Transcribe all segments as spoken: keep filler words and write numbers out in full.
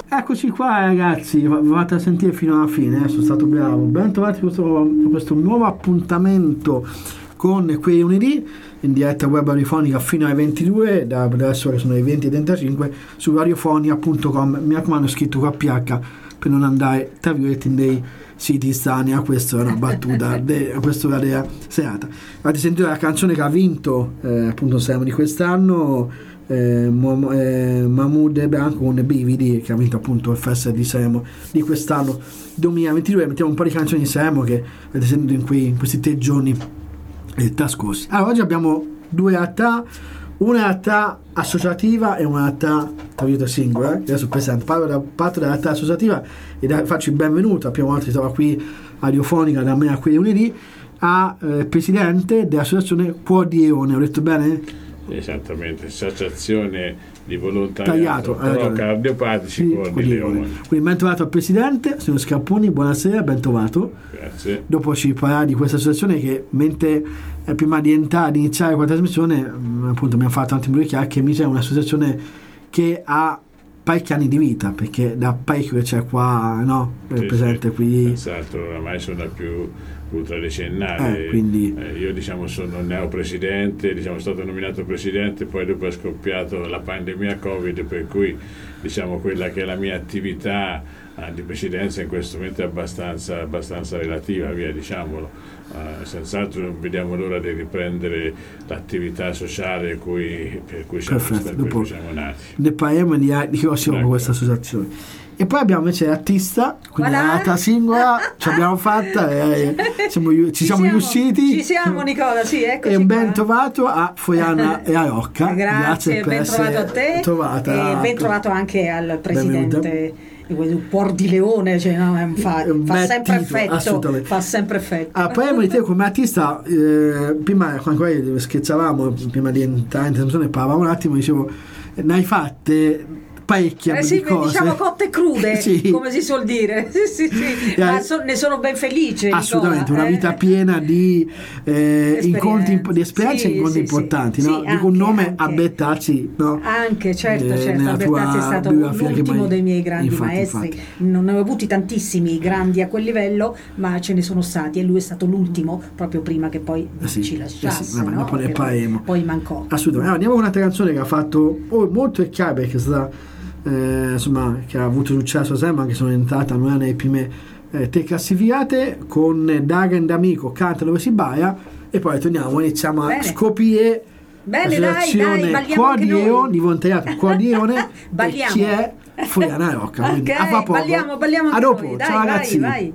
Eccoci qua ragazzi, vi fate sentire fino alla fine, eh? Sono stato bravo. Ben trovati questo, questo nuovo appuntamento con Quei Lunedì in diretta web radiofonica fino alle ventidue, da adesso che sono le venti e trentacinque su radiofonia punto com. Mi raccomando, scritto qua P H per non andare tra virgolette in dei siti strani. A questa è una battuta de, a quest'ora della serata. Avete sentito la canzone che ha vinto eh, appunto Sanremo di quest'anno, Eh, Mo, eh, Mahmood Branco con Brividi, che ha vinto appunto il Festival di Sanremo di quest'anno duemilaventidue. Mettiamo un po' di canzoni di Sanremo che avete sentito in, quei, in questi tre giorni eh, trascorsi. Allora, oggi abbiamo due realtà, una realtà associativa e una realtà tra virgolette singola. Eh? Adesso presente, parlo da parte della realtà associativa e da, faccio il benvenuto, la prima volta che stavo qui radiofonica da me a Quei Lunedì, a eh, presidente dell'associazione Cuor di Leone. Ho detto bene? Esattamente, associazione di Tagliato, volontariato pro cardiopatici sì, Cuor di Leone. Quindi ben trovato al presidente, signor Scarponi, buonasera, ben trovato. Grazie. Dopo ci parlerà di questa associazione che, mentre eh, prima di entrare, di iniziare questa trasmissione, mh, appunto mi ha fatto tanti due chiacchiere, mi sembra un'associazione che ha parecchi anni di vita, perché da parecchio che c'è qua, no? Sì, presente sì, qui. esatto, oramai sono più ultradecennale. Eh, quindi... eh, io diciamo sono neopresidente, diciamo stato nominato presidente, poi dopo è scoppiato la pandemia Covid, per cui diciamo quella che è la mia attività eh, di presidenza in questo momento è abbastanza, abbastanza relativa, via, diciamolo. Uh, senz'altro non vediamo l'ora di riprendere l'attività sociale cui, per cui siamo, Perfetto, per dopo cui siamo nati. Ne parliamo di, di che si occupa questa associazione. E poi abbiamo invece l'artista, quindi voilà. La realtà singola, ce l'abbiamo fatta, e siamo, ci, ci siamo, siamo riusciti. Ci siamo Nicola, sì, eccoci. E un ben qua. trovato a Foiana e a Rocca. Grazie, Grazie per ben trovato a te. Trovata. E ben trovato anche al presidente di Cuor di Leone, cioè, no, fa, fa sempre effetto. Fa sempre effetto. Ah, parliamo di te come artista, eh, prima quando scherzavamo, prima di entrare in trasmissione parlavamo un attimo, dicevo, ne hai fatte parecchie eh sì, cose, diciamo cotte e crude, sì. come si suol dire. Sì, sì, sì. Ma so, ne sono ben felice. Assolutamente, Nicola, una vita eh? piena di eh, incontri, di esperienze sì, e incontri sì, importanti, sì. no? Sì, Dico anche, un nome, anche. Albertazzi, no? Anche, certo, eh, certo. Albertazzi è stato l'ultimo mai... dei miei grandi infatti, maestri. Infatti. Non ne ho avuti tantissimi grandi a quel livello, ma ce ne sono stati e lui è stato l'ultimo proprio prima che poi eh sì, ci lasciasse, eh sì, vabbè, no? poi, poi, poi mancò. Assolutamente. Allora, andiamo con un'altra canzone che ha fatto oh, molto chiara, perché è stata Eh, insomma, che ha avuto successo sempre, anche sono entrata non è nelle prime eh, tre classificate, con Dagen D'Amico, Canta dove si baia, e poi torniamo, iniziamo Bene. a scoprire Bene, l'associazione dai, dai, Cuor di noi. Leone, di volontariato Cuor di Leone, e chi è Foiana e Rocca. Quindi, ok, a fra poco. balliamo, balliamo a dopo, noi. Dai, ciao vai, ragazzi. vai.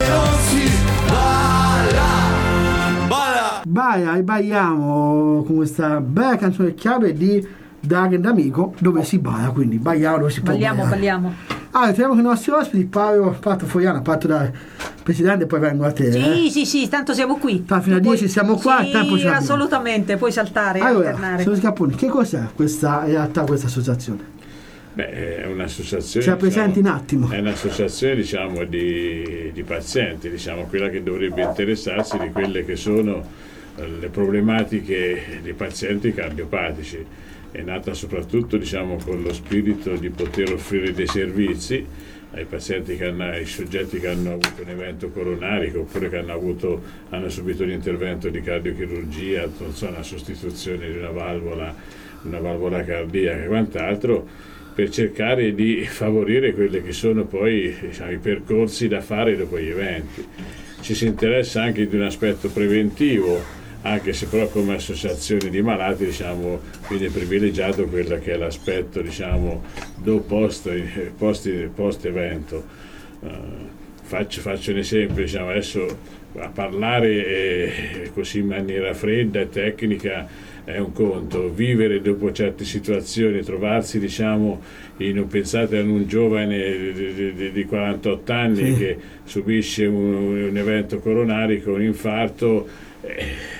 Baia, e balliamo con questa bella canzone chiave di Dagen D'Amico, dove si balla, quindi balliamo dove si può Balliamo, ballare. balliamo. Allora, teniamo con i nostri ospiti, parlo, parto Foiana, parto dal presidente e poi vengo a te. Sì, eh? sì, sì, tanto siamo qui. Tanto fino a dieci siamo qua, sì, il tempo ce l'abbiamo. assolutamente, puoi saltare e allora, alternare. signor Scarponi, che cos'è questa, in realtà, questa associazione? Beh, è un'associazione. Ce la presenti diciamo, un attimo. È un'associazione, diciamo, di, di pazienti, diciamo, quella che dovrebbe interessarsi di quelle che sono le problematiche dei pazienti cardiopatici. È nata soprattutto, diciamo, con lo spirito di poter offrire dei servizi ai pazienti che hanno, ai soggetti che hanno avuto un evento coronarico oppure che hanno avuto hanno subito un intervento di cardiochirurgia, non so, una sostituzione di una valvola, una valvola cardiaca e quant'altro, per cercare di favorire quelli che sono poi, diciamo, i percorsi da fare dopo gli eventi. Ci si interessa anche di un aspetto preventivo, anche se però come associazione di malati, diciamo, viene privilegiato quello che è l'aspetto, diciamo, do post, post, post evento. Uh, faccio, faccio un esempio, diciamo, adesso a parlare eh, così in maniera fredda e tecnica è un conto, vivere dopo certe situazioni, trovarsi, diciamo, in, pensate a un giovane di, di, di quarantotto anni, sì, che subisce un, un evento coronarico, un infarto, eh,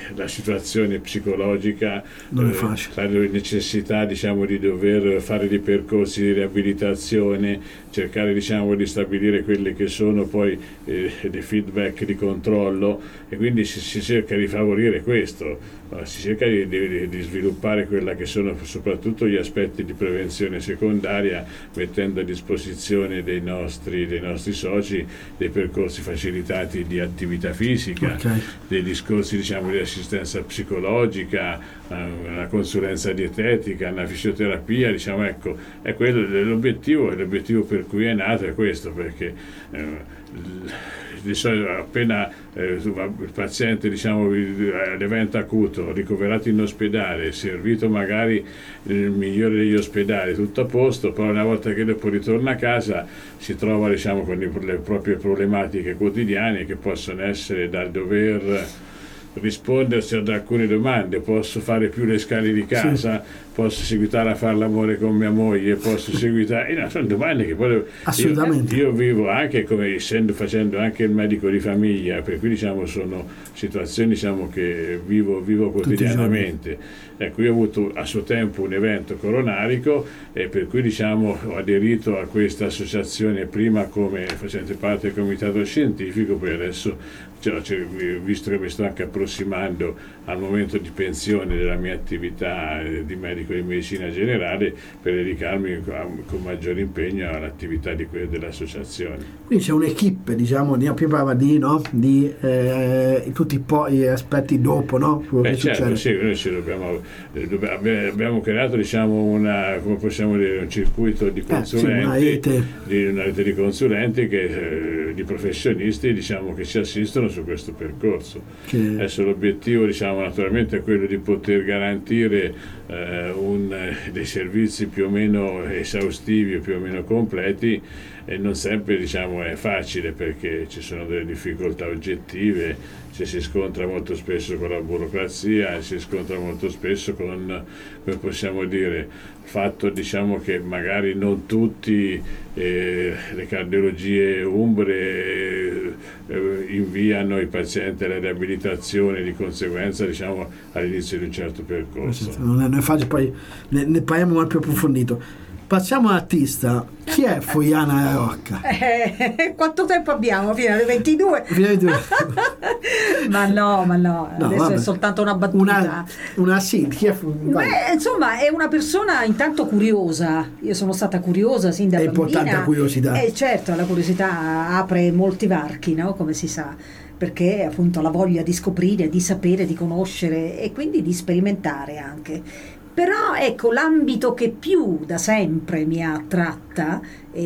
la situazione psicologica, non è facile. la necessità, diciamo, di dover fare dei percorsi di riabilitazione, cercare, diciamo, di stabilire quelli che sono poi eh, dei feedback di controllo, e quindi si, si cerca di favorire questo, si cerca di, di, di sviluppare quella che sono soprattutto gli aspetti di prevenzione secondaria, mettendo a disposizione dei nostri, dei nostri soci dei percorsi facilitati di attività fisica, okay. dei discorsi, diciamo, di assistenza psicologica, una consulenza dietetica, una fisioterapia, diciamo, ecco, è quello l'obiettivo, l'obiettivo per cui è nato è questo, perché eh, di solito appena eh, il paziente, diciamo, all'evento acuto, ricoverato in ospedale, servito magari nel migliore degli ospedali, tutto a posto, però una volta che dopo ritorna a casa si trova, diciamo, con le proprie problematiche quotidiane, che possono essere dal dover rispondersi ad alcune domande: posso fare più le scale di casa, sì. Posso seguitare a fare l'amore con mia moglie, posso seguitare, eh, no, sono domande che poi assolutamente io, io vivo anche come essendo facendo anche il medico di famiglia, per cui, diciamo, sono situazioni, diciamo, che vivo, vivo quotidianamente. Ecco, io ho avuto a suo tempo un evento coronarico, e per cui, diciamo, ho aderito a questa associazione prima come facente parte del comitato scientifico, poi adesso, cioè, visto che mi sto anche approssimando al momento di pensione della mia attività di medico di medicina generale, per dedicarmi con maggiore impegno all'attività di quella dell'associazione. Quindi c'è un'equipe, diciamo, ne parlava di, no? di eh, tutti poi gli aspetti dopo, no? Beh, certo, sì, noi ci dobbiamo, dobbiamo, abbiamo creato, diciamo, una, come possiamo dire, un circuito di consulenti, eh, sì, una, rete. Di, una rete di consulenti che, eh, di professionisti, diciamo, che ci assistono su questo percorso. Che... Adesso l'obiettivo, diciamo, naturalmente è quello di poter garantire eh, un, dei servizi più o meno esaustivi o più o meno completi, e non sempre, diciamo, è facile, perché ci sono delle difficoltà oggettive, ci si scontra molto spesso con la burocrazia, si scontra molto spesso con, come possiamo dire, il fatto, diciamo, che magari non tutti eh, le cardiologie umbre eh, inviano i pazienti alla riabilitazione, di conseguenza, diciamo, all'inizio di un certo percorso. Non è, non è facile, poi ne, ne parliamo mal più approfondito. Passiamo all'artista. Chi è Foiana La Rocca? Eh, quanto tempo abbiamo? Fino alle ventidue? Fino alle ventidue. ma no, ma no, no adesso vabbè. È soltanto una battuta. Una, una sì, chi è Beh, insomma, è una persona intanto curiosa. Io sono stata curiosa sin da è bambina. È importante la curiosità. Eh, certo, la curiosità apre molti varchi, no? Come si sa, perché appunto la voglia di scoprire, di sapere, di conoscere e quindi di sperimentare anche. Però ecco, l'ambito che più da sempre mi ha attratta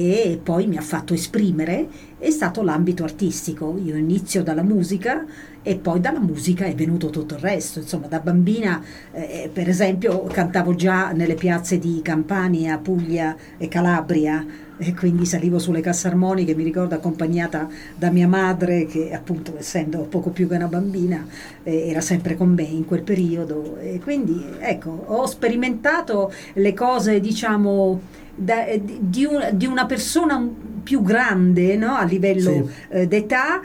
e poi mi ha fatto esprimere è stato l'ambito artistico. Io inizio dalla musica e poi dalla musica è venuto tutto il resto. Insomma, da bambina eh, per esempio cantavo già nelle piazze di Campania, Puglia e Calabria, e quindi salivo sulle casse armoniche, mi ricordo, accompagnata da mia madre, che appunto, essendo poco più che una bambina, eh, era sempre con me in quel periodo. E quindi ecco, ho sperimentato le cose, diciamo, da, di, un, di una persona più grande, no? A livello sì. eh, d'età.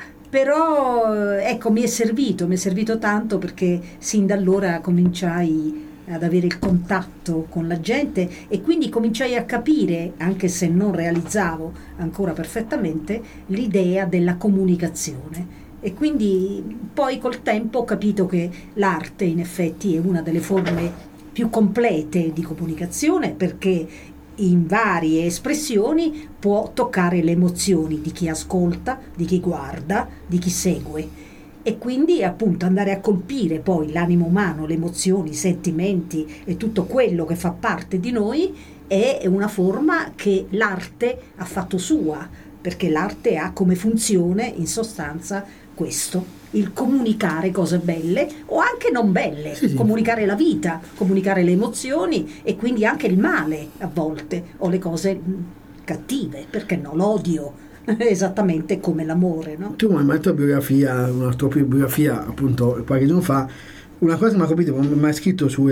Però ecco, mi è servito, mi è servito tanto, perché sin da allora cominciai ad avere il contatto con la gente e quindi cominciai a capire, anche se non realizzavo ancora perfettamente, l'idea della comunicazione. E quindi poi col tempo ho capito che l'arte in effetti è una delle forme più complete di comunicazione, perché in varie espressioni può toccare le emozioni di chi ascolta, di chi guarda, di chi segue. E quindi appunto andare a colpire poi l'animo umano, le emozioni, i sentimenti e tutto quello che fa parte di noi è una forma che l'arte ha fatto sua, perché l'arte ha come funzione in sostanza questo, il comunicare cose belle o anche non belle, sì, sì. Comunicare la vita, comunicare le emozioni e quindi anche il male a volte, o le cose cattive, perché no, l'odio. Esattamente come l'amore, no? Tu hai fatto biografia, una tua biografia appunto qualche giorno fa. Una cosa mi ha capito, mi hai scritto su,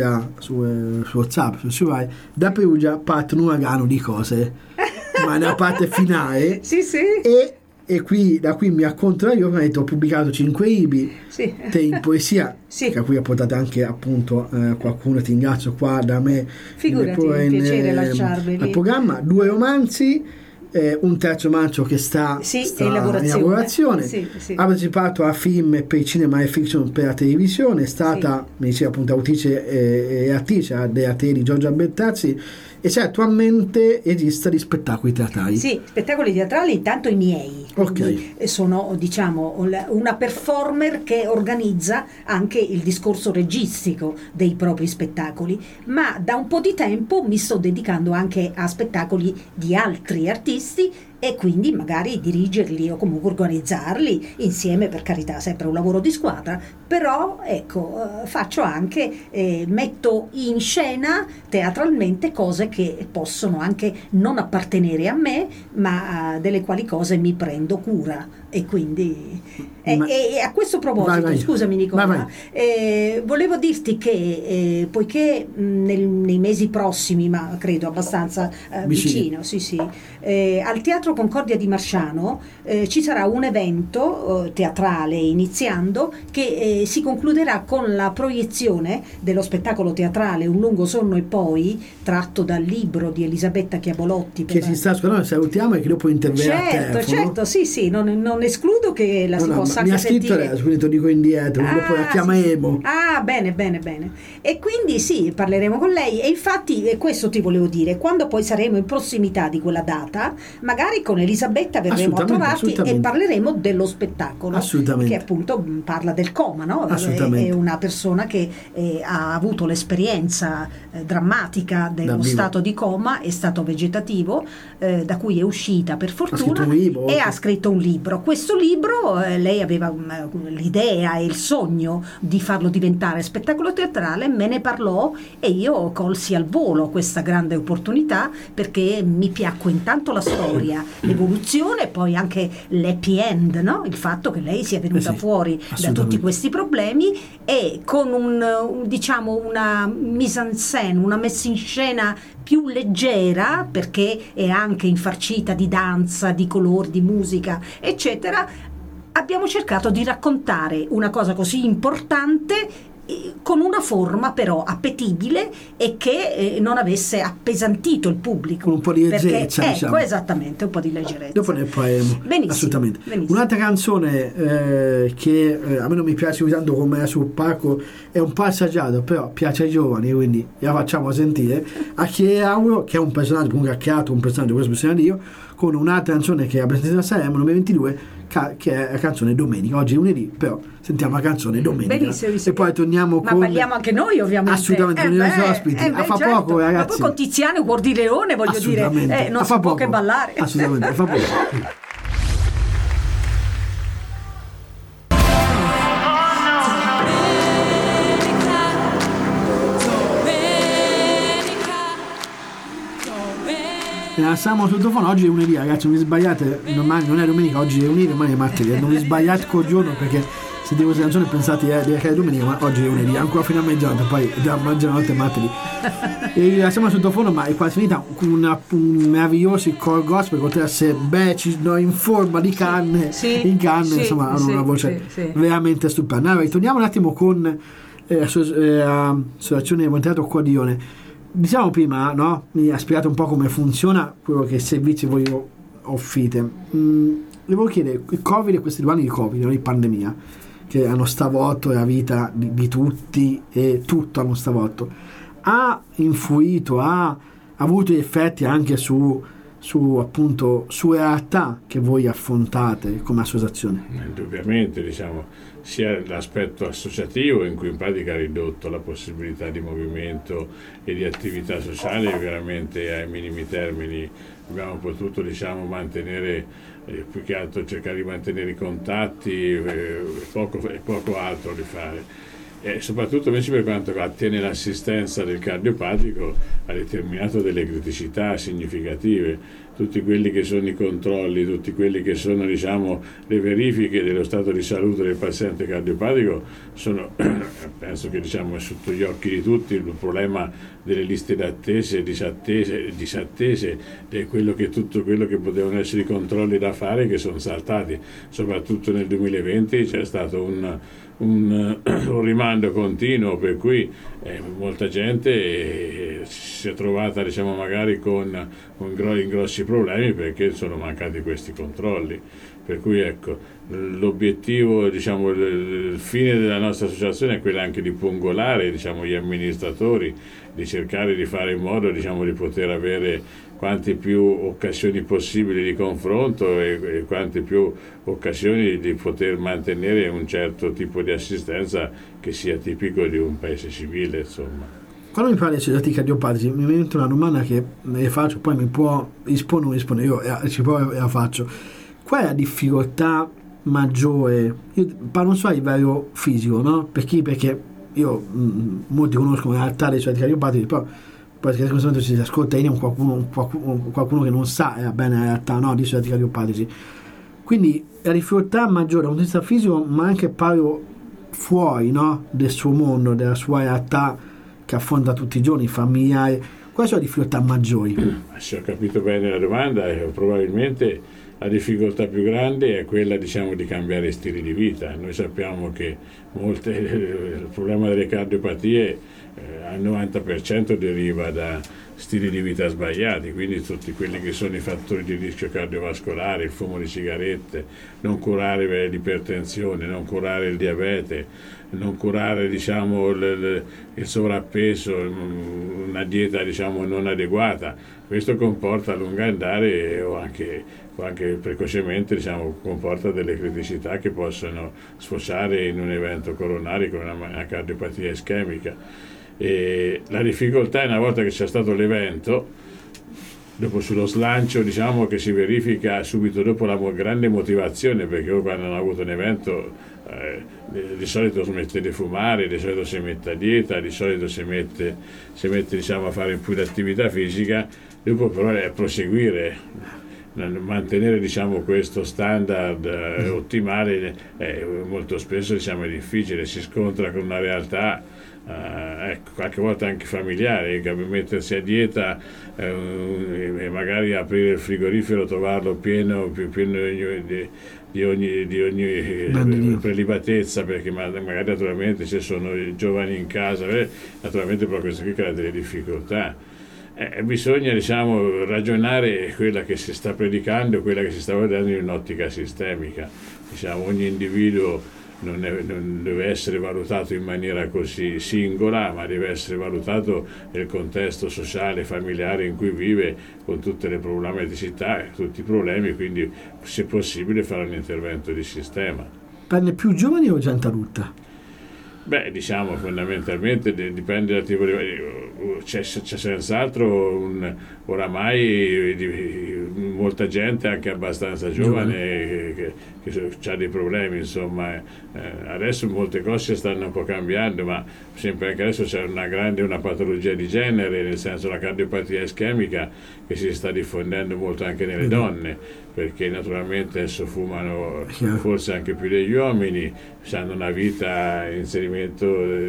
su, su WhatsApp, su Rai, da Perugia parte un uragano di cose, ma nella parte finale sì, sì. E, e qui da qui mi acconto io, ho detto, ho pubblicato cinque ibi, sì. te in poesia, sì. che a cui ha portato anche appunto eh, qualcuno, ti ringrazio qua da me, figurati, è un piacere lasciarvi al programma, due romanzi, eh, un terzo romanzo che sta, sì, sta in lavorazione, in lavorazione. Sì, sì. Ha partecipato a film per il cinema e fiction per la televisione, è stata, sì. mi diceva appunto, autrice e, e attrice della tele di Giorgia Bertazzi, e c'è attualmente regista di spettacoli teatrali. Sì, spettacoli teatrali, intanto i miei. Ok. Sono, diciamo, una performer che organizza anche il discorso registico dei propri spettacoli, ma da un po' di tempo mi sto dedicando anche a spettacoli di altri artisti e quindi magari dirigerli o comunque organizzarli insieme, per carità, sempre un lavoro di squadra, però ecco, eh, faccio anche, eh, metto in scena teatralmente cose che possono anche non appartenere a me, ma uh, delle quali cose mi prendo cura, e quindi e, ma, e a questo proposito, vai, vai. scusami Nicola, vai, vai. Eh, volevo dirti che eh, poiché mh, nel, nei mesi prossimi, ma credo abbastanza eh, vicino, sì sì, eh, al Teatro Concordia di Marsciano eh, ci sarà un evento eh, teatrale iniziando che eh, si concluderà con la proiezione dello spettacolo teatrale Un lungo sonno e poi, tratto dal libro di Elisabetta Chiabolotti, che si sta ascoltando, salutiamo, e che dopo interverrà certo, a telefono. Certo, sì sì, non, non escludo che la no, si no, possa anche sentire. Mi ha scritto adesso, quindi dico indietro, ah, dopo la chiameremo. Sì. Ah, bene, bene, bene. E quindi sì, parleremo con lei, e infatti e questo ti volevo dire, quando poi saremo in prossimità di quella data, magari con Elisabetta verremo a trovarti e parleremo dello spettacolo, che appunto parla del coma, no? È una persona che eh, ha avuto l'esperienza eh, drammatica dello da stato vivo. di coma, è stato vegetativo, eh, da cui è uscita per fortuna, ha libro, e ha scritto un libro. Questo libro eh, lei aveva um, l'idea e il sogno di farlo diventare spettacolo teatrale, me ne parlò e io colsi al volo questa grande opportunità, perché mi piacque intanto la storia, l'evoluzione, poi anche l'happy end, no? Il fatto che lei sia venuta eh sì, fuori da tutti questi problemi, e con un, un diciamo una mise en scène, una messa in scena più leggera, perché è anche infarcita di danza, di colori, di musica, eccetera. Abbiamo cercato di raccontare una cosa così importante con una forma però appetibile e che eh, non avesse appesantito il pubblico, con un po' di leggerezza, perché, diciamo. Ecco, esattamente, un po' di leggerezza. Dopo ne parleremo. Benissimo, assolutamente. Benissimo. Un'altra canzone eh, che eh, a me non mi piace tanto come era sul palco, è un po' assaggiato, però piace ai giovani, quindi la facciamo sentire. Achille Lauro, che è un personaggio, comunque ha creato un personaggio, questo personaggio io, con un'altra canzone che ha presentato a Sanremo nel ventidue, che è la canzone Domenica. Oggi è lunedì, però sentiamo la canzone Domenica. Benissimo, e poi torniamo ma con... Ma parliamo anche noi, ovviamente. Assolutamente, con i nostri ospiti. Eh a fa certo. poco, ragazzi. Ma poi con Tiziano Cuor di Leone, voglio dire, eh, non si può che ballare. Assolutamente, a fa poco. Siamo sottofono, oggi è lunedì, ragazzi, non vi sbagliate, domani non è domenica, oggi è lunedì, domani è martedì, non vi sbagliate col giorno, perché se devo questa canzone pensate eh, che è domenica, ma oggi è lunedì, ancora fino a mezzanotte, poi da mezzanotte è martedì. E siamo sottofono, ma è quasi finita, una, un meraviglioso core gospel con te se Beci no, in forma di canne, sì, in canne, sì, insomma, hanno sì, una voce sì, sì. veramente stupenda. Allora, torniamo un attimo con eh, l'associazione Monteato Cordione. Diciamo prima, no? Mi ha spiegato un po' come funziona quello che servizi voi offrite. Mm, volevo chiedere, il Covid e questi due anni di Covid, no? Di pandemia, che hanno stravolto la vita di, di tutti e tutto hanno stravolto, ha influito, ha avuto effetti anche su, su appunto su realtà che voi affrontate come associazione? Indubbiamente, diciamo, sia l'aspetto associativo, in cui in pratica ha ridotto la possibilità di movimento e di attività sociale veramente ai minimi termini. Abbiamo potuto, diciamo, mantenere eh, più che altro cercare di mantenere i contatti eh, poco, e poco altro di fare. E soprattutto invece per quanto attiene l'assistenza del cardiopatico ha determinato delle criticità significative. tutti quelli che sono i controlli, tutti quelli che sono, diciamo, le verifiche dello stato di salute del paziente cardiopatico sono, penso che, diciamo, è sotto gli occhi di tutti il problema delle liste d'attese, disattese, disattese di quello che, tutto quello che potevano essere i controlli da fare che sono saltati, soprattutto nel duemilaventi c'è stato un, un, un rimando continuo, per cui eh, molta gente eh, si è trovata, diciamo, magari con, con gro- grossi problemi perché sono mancati questi controlli. Per cui, ecco, l'obiettivo, diciamo, il, il fine della nostra associazione è quello anche di pungolare, diciamo, gli amministratori, di cercare di fare in modo, diciamo, di poter avere quante più occasioni possibili di confronto e, e quante più occasioni di poter mantenere un certo tipo di assistenza che sia tipico di un paese civile, insomma. Quando mi parli di soggetti cardiopatici mi viene una domanda che ne faccio, poi mi può rispondere o non rispondere, io eh, ci poi la faccio. Qual è la difficoltà maggiore? Io parlo non so a livello fisico, no? Per chi? Perché io mh, molti conoscono la realtà dei soggetti cardiopatici, però poi in questo momento si ascolta in qualcuno, qualcuno, qualcuno che non sa eh, bene la realtà, no, di soggetti cardiopatici. Quindi la difficoltà maggiore da un punto di vista fisico, ma anche parlo fuori, no, del suo mondo, della sua realtà che affronta tutti i giorni, familiari. Quali sono le difficoltà maggiori? Se ho capito bene la domanda, eh, probabilmente la difficoltà più grande è quella, diciamo, di cambiare stili di vita. Noi sappiamo che molte, il problema delle cardiopatie eh, al novanta per cento deriva da stili di vita sbagliati, quindi tutti quelli che sono i fattori di rischio cardiovascolare, il fumo di sigarette, non curare l'ipertensione, non curare il diabete, non curare, diciamo, il, il sovrappeso, una dieta, diciamo, non adeguata. Questo comporta a lungo andare o anche, o anche precocemente, diciamo, comporta delle criticità che possono sfociare in un evento coronario con una, una cardiopatia ischemica. E la difficoltà è, una volta che c'è stato l'evento, dopo sullo slancio, diciamo, che si verifica subito dopo la grande motivazione, perché quando hanno avuto un evento eh, di solito si mette di fumare, di solito si mette a dieta, di solito si mette, si mette diciamo, a fare più di attività fisica, dopo però è proseguire, mantenere, diciamo, questo standard eh, ottimale eh, molto spesso, diciamo, è difficile, si scontra con una realtà Uh, ecco, qualche volta anche familiare, mettersi a dieta uh, e magari aprire il frigorifero, trovarlo pieno, più pieno di, di ogni, di ogni prelibatezza, perché magari naturalmente se sono giovani in casa, eh, naturalmente però questo qui crea delle difficoltà. Eh, bisogna, diciamo, ragionare quella che si sta predicando, quella che si sta guardando in un'ottica sistemica, diciamo, ogni individuo Non, è, non deve essere valutato in maniera così singola, ma deve essere valutato nel contesto sociale, familiare in cui vive, con tutte le problematicità, tutti i problemi, quindi se possibile fare un intervento di sistema. Prende più giovani o gente adulta? Beh, diciamo fondamentalmente dipende dal tipo di... c'è, c'è senz'altro un, oramai di, molta gente anche abbastanza giovane che, che, che ha dei problemi, insomma. Eh, adesso molte cose stanno un po' cambiando, ma sempre anche adesso c'è una grande una patologia di genere, nel senso la cardiopatia ischemica, che si sta diffondendo molto anche nelle donne, perché naturalmente adesso fumano forse anche più degli uomini, hanno una vita in inserimento,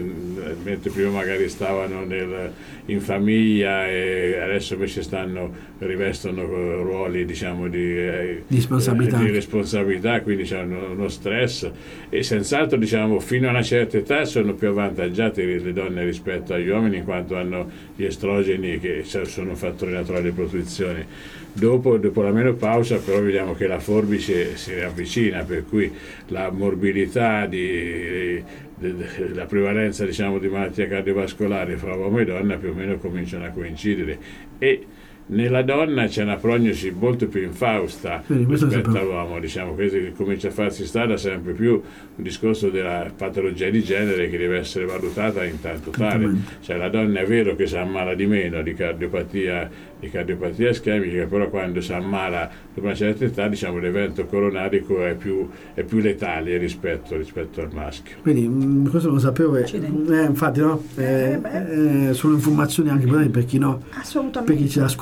mentre prima magari stavano nel, in famiglia e adesso invece stanno rivestono ruoli, diciamo, di, eh, responsabilità. di responsabilità, quindi hanno uno stress e senz'altro, diciamo, fino a una certa età sono più avvantaggiate le donne rispetto agli uomini, in quanto hanno gli estrogeni che sono un fattore naturale di protezione. Dopo, dopo la menopausa però vediamo che la forbice si riavvicina, per cui la morbilità di, di, di la prevalenza, diciamo, di malattia cardiovascolare fra uomo e donna più o meno cominciano a coincidere, e nella donna c'è una prognosi molto più infausta sì, rispetto all'uomo, diciamo, questo che comincia a farsi strada sempre più un discorso della patologia di genere che deve essere valutata in tanto tale, cioè la donna è vero che si ammala di meno di cardiopatia di cardiopatia ischemica, però quando si ammala dopo una certa età, diciamo, l'evento coronarico è più, è più letale rispetto, rispetto al maschio. Quindi mh, questo lo sapevo, eh, infatti no? Eh, eh, sono informazioni anche per chi no, per chi ci ascolta.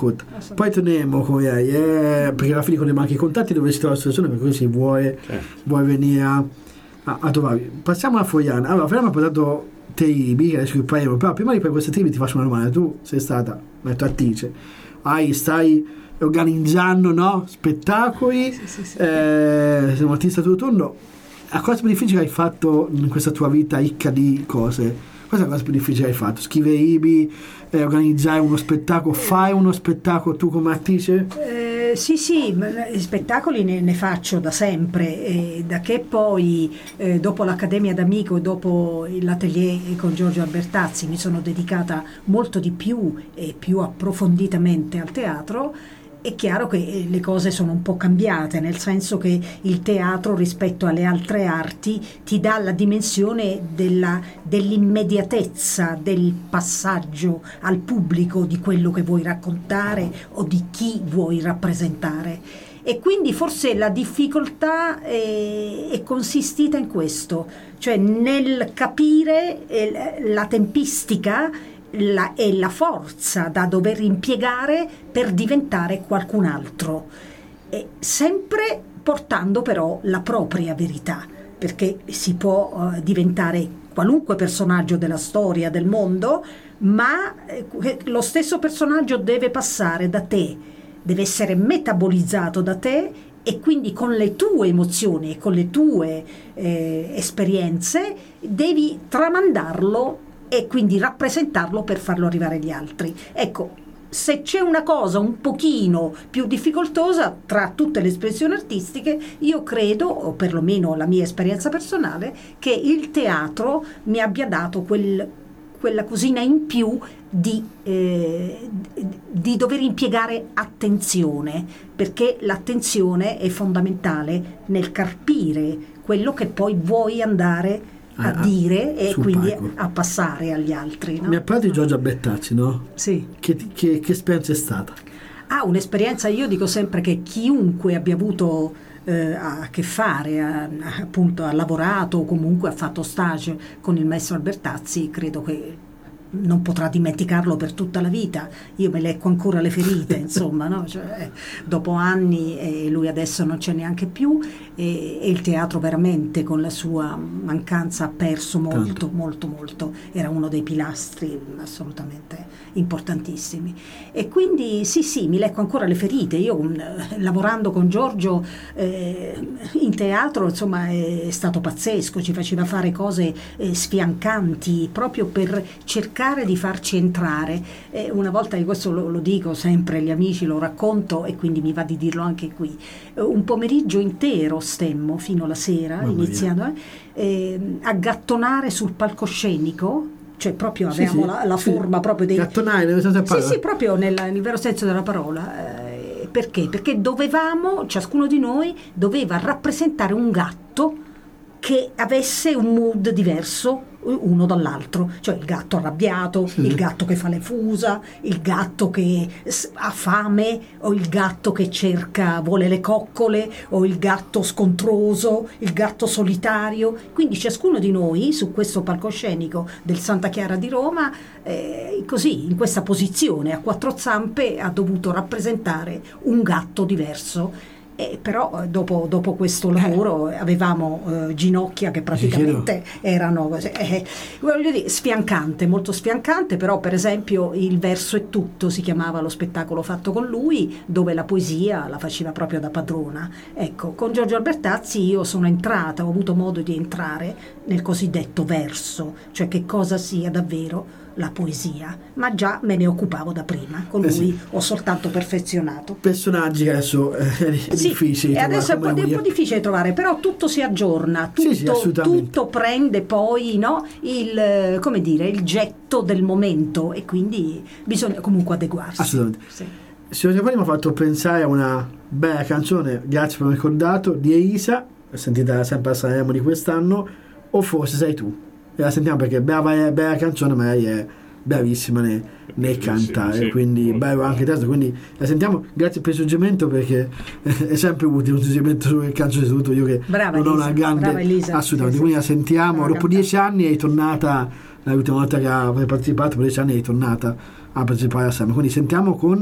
ascolta, poi torniamo con lei, eh, perché alla fine con anche i contatti dove si trova la situazione, per cui se vuoi, Certo. vuoi venire a, a, a trovarvi. Passiamo a Fogliana. Allora, Fogliana ha portato Teibi, che adesso qui parliamo, però prima di fare queste tribi ti faccio una domanda. Tu sei stata metto attrice, hai, stai organizzando, no, spettacoli, Sì, sì, sì. Eh, sei un artista tutto tondo. La cosa più difficile che hai fatto in questa tua vita ricca di cose? Questa è la cosa più difficile che hai fatto? Scrivere i libri, eh, organizzare uno spettacolo, fai uno spettacolo tu come attrice? Eh, sì, sì, ma spettacoli ne, ne faccio da sempre, e da che poi eh, dopo l'Accademia d'Amico e dopo l'atelier con Giorgio Albertazzi mi sono dedicata molto di più e più approfonditamente al teatro. È chiaro che le cose sono un po' cambiate, nel senso che il teatro rispetto alle altre arti ti dà la dimensione della, dell'immediatezza del passaggio al pubblico di quello che vuoi raccontare o di chi vuoi rappresentare. E quindi forse la difficoltà è, è consistita in questo, cioè nel capire eh, la tempistica La, e la forza da dover impiegare per diventare qualcun altro, e sempre portando però la propria verità, perché si può uh, diventare qualunque personaggio della storia del mondo, ma eh, lo stesso personaggio deve passare da te, deve essere metabolizzato da te, e quindi con le tue emozioni e con le tue eh, esperienze devi tramandarlo e quindi rappresentarlo per farlo arrivare agli altri. Ecco, se c'è una cosa un pochino più difficoltosa tra tutte le espressioni artistiche, io credo, o perlomeno la mia esperienza personale, che il teatro mi abbia dato quel, quella cosina in più di, eh, di dover impiegare attenzione, perché l'attenzione è fondamentale nel carpire quello che poi vuoi andare a ah, dire e quindi palco. A passare agli altri, no? Mi ha parlato di Giorgio Albertazzi, no? Sì. Che, che, che esperienza è stata? Ah, un'esperienza, io dico sempre che chiunque abbia avuto eh, a che fare, a, a, appunto ha lavorato o comunque ha fatto stage con il maestro Albertazzi, credo che non potrà dimenticarlo per tutta la vita. Io me lecco ancora le ferite, insomma, no? Cioè, dopo anni, e lui adesso non c'è neanche più, e, e il teatro veramente con la sua mancanza ha perso molto, Tanto. molto, molto. Era uno dei pilastri assolutamente importantissimi. E quindi sì, sì, mi lecco ancora le ferite. Io eh, lavorando con Giorgio eh, in teatro, insomma, è, è stato pazzesco, ci faceva fare cose eh, sfiancanti proprio per cercare di farci entrare. Eh, una volta, io questo lo, lo dico sempre agli amici, lo racconto e quindi mi va di dirlo anche qui, eh, un pomeriggio intero stemmo fino alla sera, Mamma iniziando eh, eh, a gattonare sul palcoscenico, cioè proprio avevamo sì, la, la sì, forma proprio dei gattonare, sì, sì, proprio nel, nel vero senso della parola. Eh, perché? Perché dovevamo, ciascuno di noi doveva rappresentare un gatto che avesse un mood diverso uno dall'altro, cioè il gatto arrabbiato, sì. il gatto che fa le fusa, il gatto che ha fame, o il gatto che cerca, vuole le coccole, o il gatto scontroso, il gatto solitario. Quindi ciascuno di noi su questo palcoscenico del Santa Chiara di Roma, eh, così in questa posizione a quattro zampe ha dovuto rappresentare un gatto diverso. Eh, però dopo, dopo questo lavoro avevamo eh, ginocchia che praticamente erano eh, voglio dire, sfiancante, molto sfiancante, però per esempio il Verso è tutto si chiamava lo spettacolo fatto con lui, dove la poesia la faceva proprio da padrona. Ecco, con Giorgio Albertazzi io sono entrata, ho avuto modo di entrare nel cosiddetto verso, cioè che cosa sia davvero la poesia, ma già me ne occupavo da prima, con lui eh sì. ho soltanto perfezionato. Personaggi che adesso eh, è sì, difficile e adesso è un, po', è un po' difficile trovare, però tutto si aggiorna, tutto, sì, sì, tutto prende poi, no, il, come dire, il getto del momento, e quindi bisogna comunque adeguarsi. Assolutamente. Sì. Signor Giovanni mi ha fatto pensare a una bella canzone, grazie per aver ricordato, di Elisa, sentita sempre a Sanremo di quest'anno, O forse sei tu. E la sentiamo perché è bella, bella canzone, ma lei è bravissima nel, nel cantare, sì, sì, quindi bello anche il testo, quindi la sentiamo. Grazie per il suggerimento, perché è sempre utile un suggerimento sulle canzoni, soprattutto io che brava non Elisa, ho una grande Elisa, assolutamente, sì, quindi la sentiamo. Dopo cantare. dieci anni è tornata, l'ultima volta che ha partecipato, per dieci anni è tornata a partecipare a Sanremo, quindi sentiamo con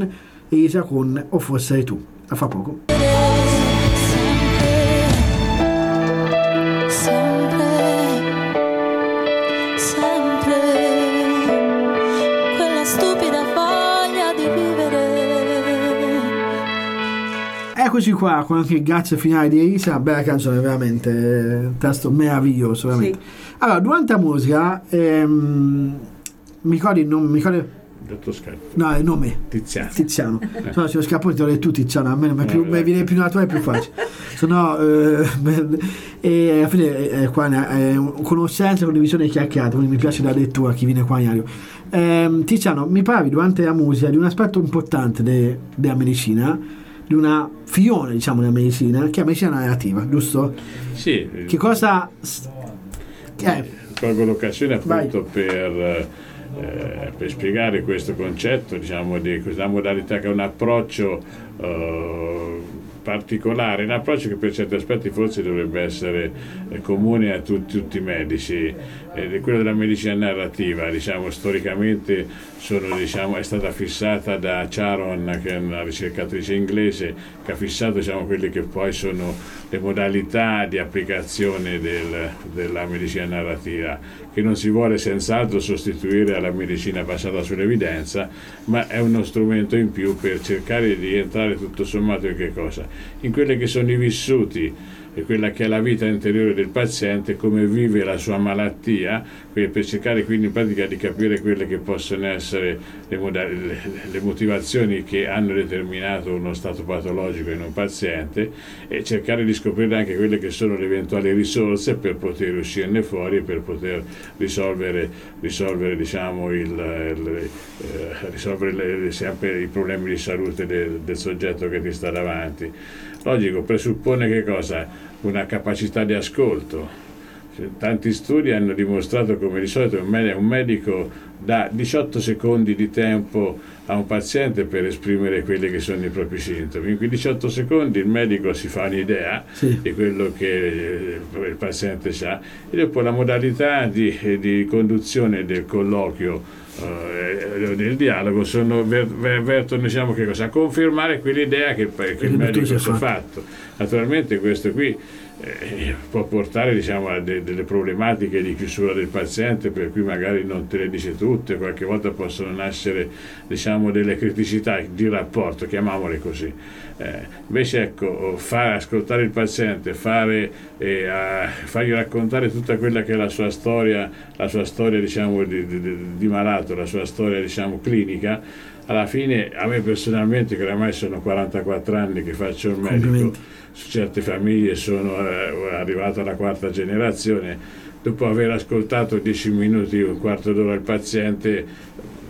Elisa con O forse sei tu. A fra poco. Eccoci qua con anche il grazie finale di Elisa, bella canzone veramente, un testo meraviglioso veramente. Sì. Allora, durante la musica ehm, mi ricordi il nome? Mi ricordi? Dottor Scarpo. No, il nome Tiziano. Tiziano. Eh. Sono se lo Scarpo ti ho detto tu Tiziano, a me non è più, mi viene più naturale e più facile. Sono eh, e alla fine eh, qua è conoscenza, condivisione e chiacchierata, quindi mi piace la lettura a chi viene qua in aria. Eh, Tiziano, mi parlavi durante la musica di un aspetto importante de, della medicina, di una filone diciamo della medicina, che è la medicina narrativa, giusto? Sì. Che cosa eh. colgo l'occasione appunto Vai. per Eh, per spiegare questo concetto, diciamo, di questa modalità che è un approccio eh, particolare, un approccio che per certi aspetti forse dovrebbe essere eh, comune a tutti, tutti i medici, ed è quello della medicina narrativa. Diciamo, storicamente sono, diciamo, è stata fissata da Charon, che è una ricercatrice inglese, che ha fissato, diciamo, quelle che poi sono le modalità di applicazione del, della medicina narrativa, che non si vuole senz'altro sostituire alla medicina basata sull'evidenza, ma è uno strumento in più per cercare di entrare tutto sommato in che cosa? In quelli che sono i vissuti e quella che è la vita interiore del paziente, come vive la sua malattia, per cercare quindi in pratica di capire quelle che possono essere le, moda- le, le motivazioni che hanno determinato uno stato patologico in un paziente, e cercare di scoprire anche quelle che sono le eventuali risorse per poter uscirne fuori e per poter risolvere, risolvere diciamo il, il eh, risolvere le, sempre i problemi di salute del, del soggetto che ti sta davanti. Logico, presuppone che cosa? Una capacità di ascolto. Tanti studi hanno dimostrato come di solito un medico dà diciotto secondi di tempo a un paziente per esprimere quelli che sono i propri sintomi. In quei diciotto secondi il medico si fa un'idea sì. di quello che il paziente sa, e dopo la modalità di, di conduzione del colloquio Uh, del dialogo sono ver, ver, vertono diciamo che cosa? A confermare quell'idea che, che il medico si è fatto. Naturalmente questo qui eh, può portare diciamo a de, delle problematiche di chiusura del paziente, per cui magari non te le dice tutte, qualche volta possono nascere diciamo delle criticità di rapporto, chiamiamole così. Eh, invece ecco, fare ascoltare il paziente, fare eh, a, fargli raccontare tutta quella che è la sua storia, la sua storia diciamo di, di, di malato, la sua storia diciamo clinica, alla fine a me personalmente, che oramai sono quarantaquattro anni che faccio il medico, su certe famiglie sono eh, arrivato alla quarta generazione, dopo aver ascoltato dieci minuti, un quarto d'ora il paziente,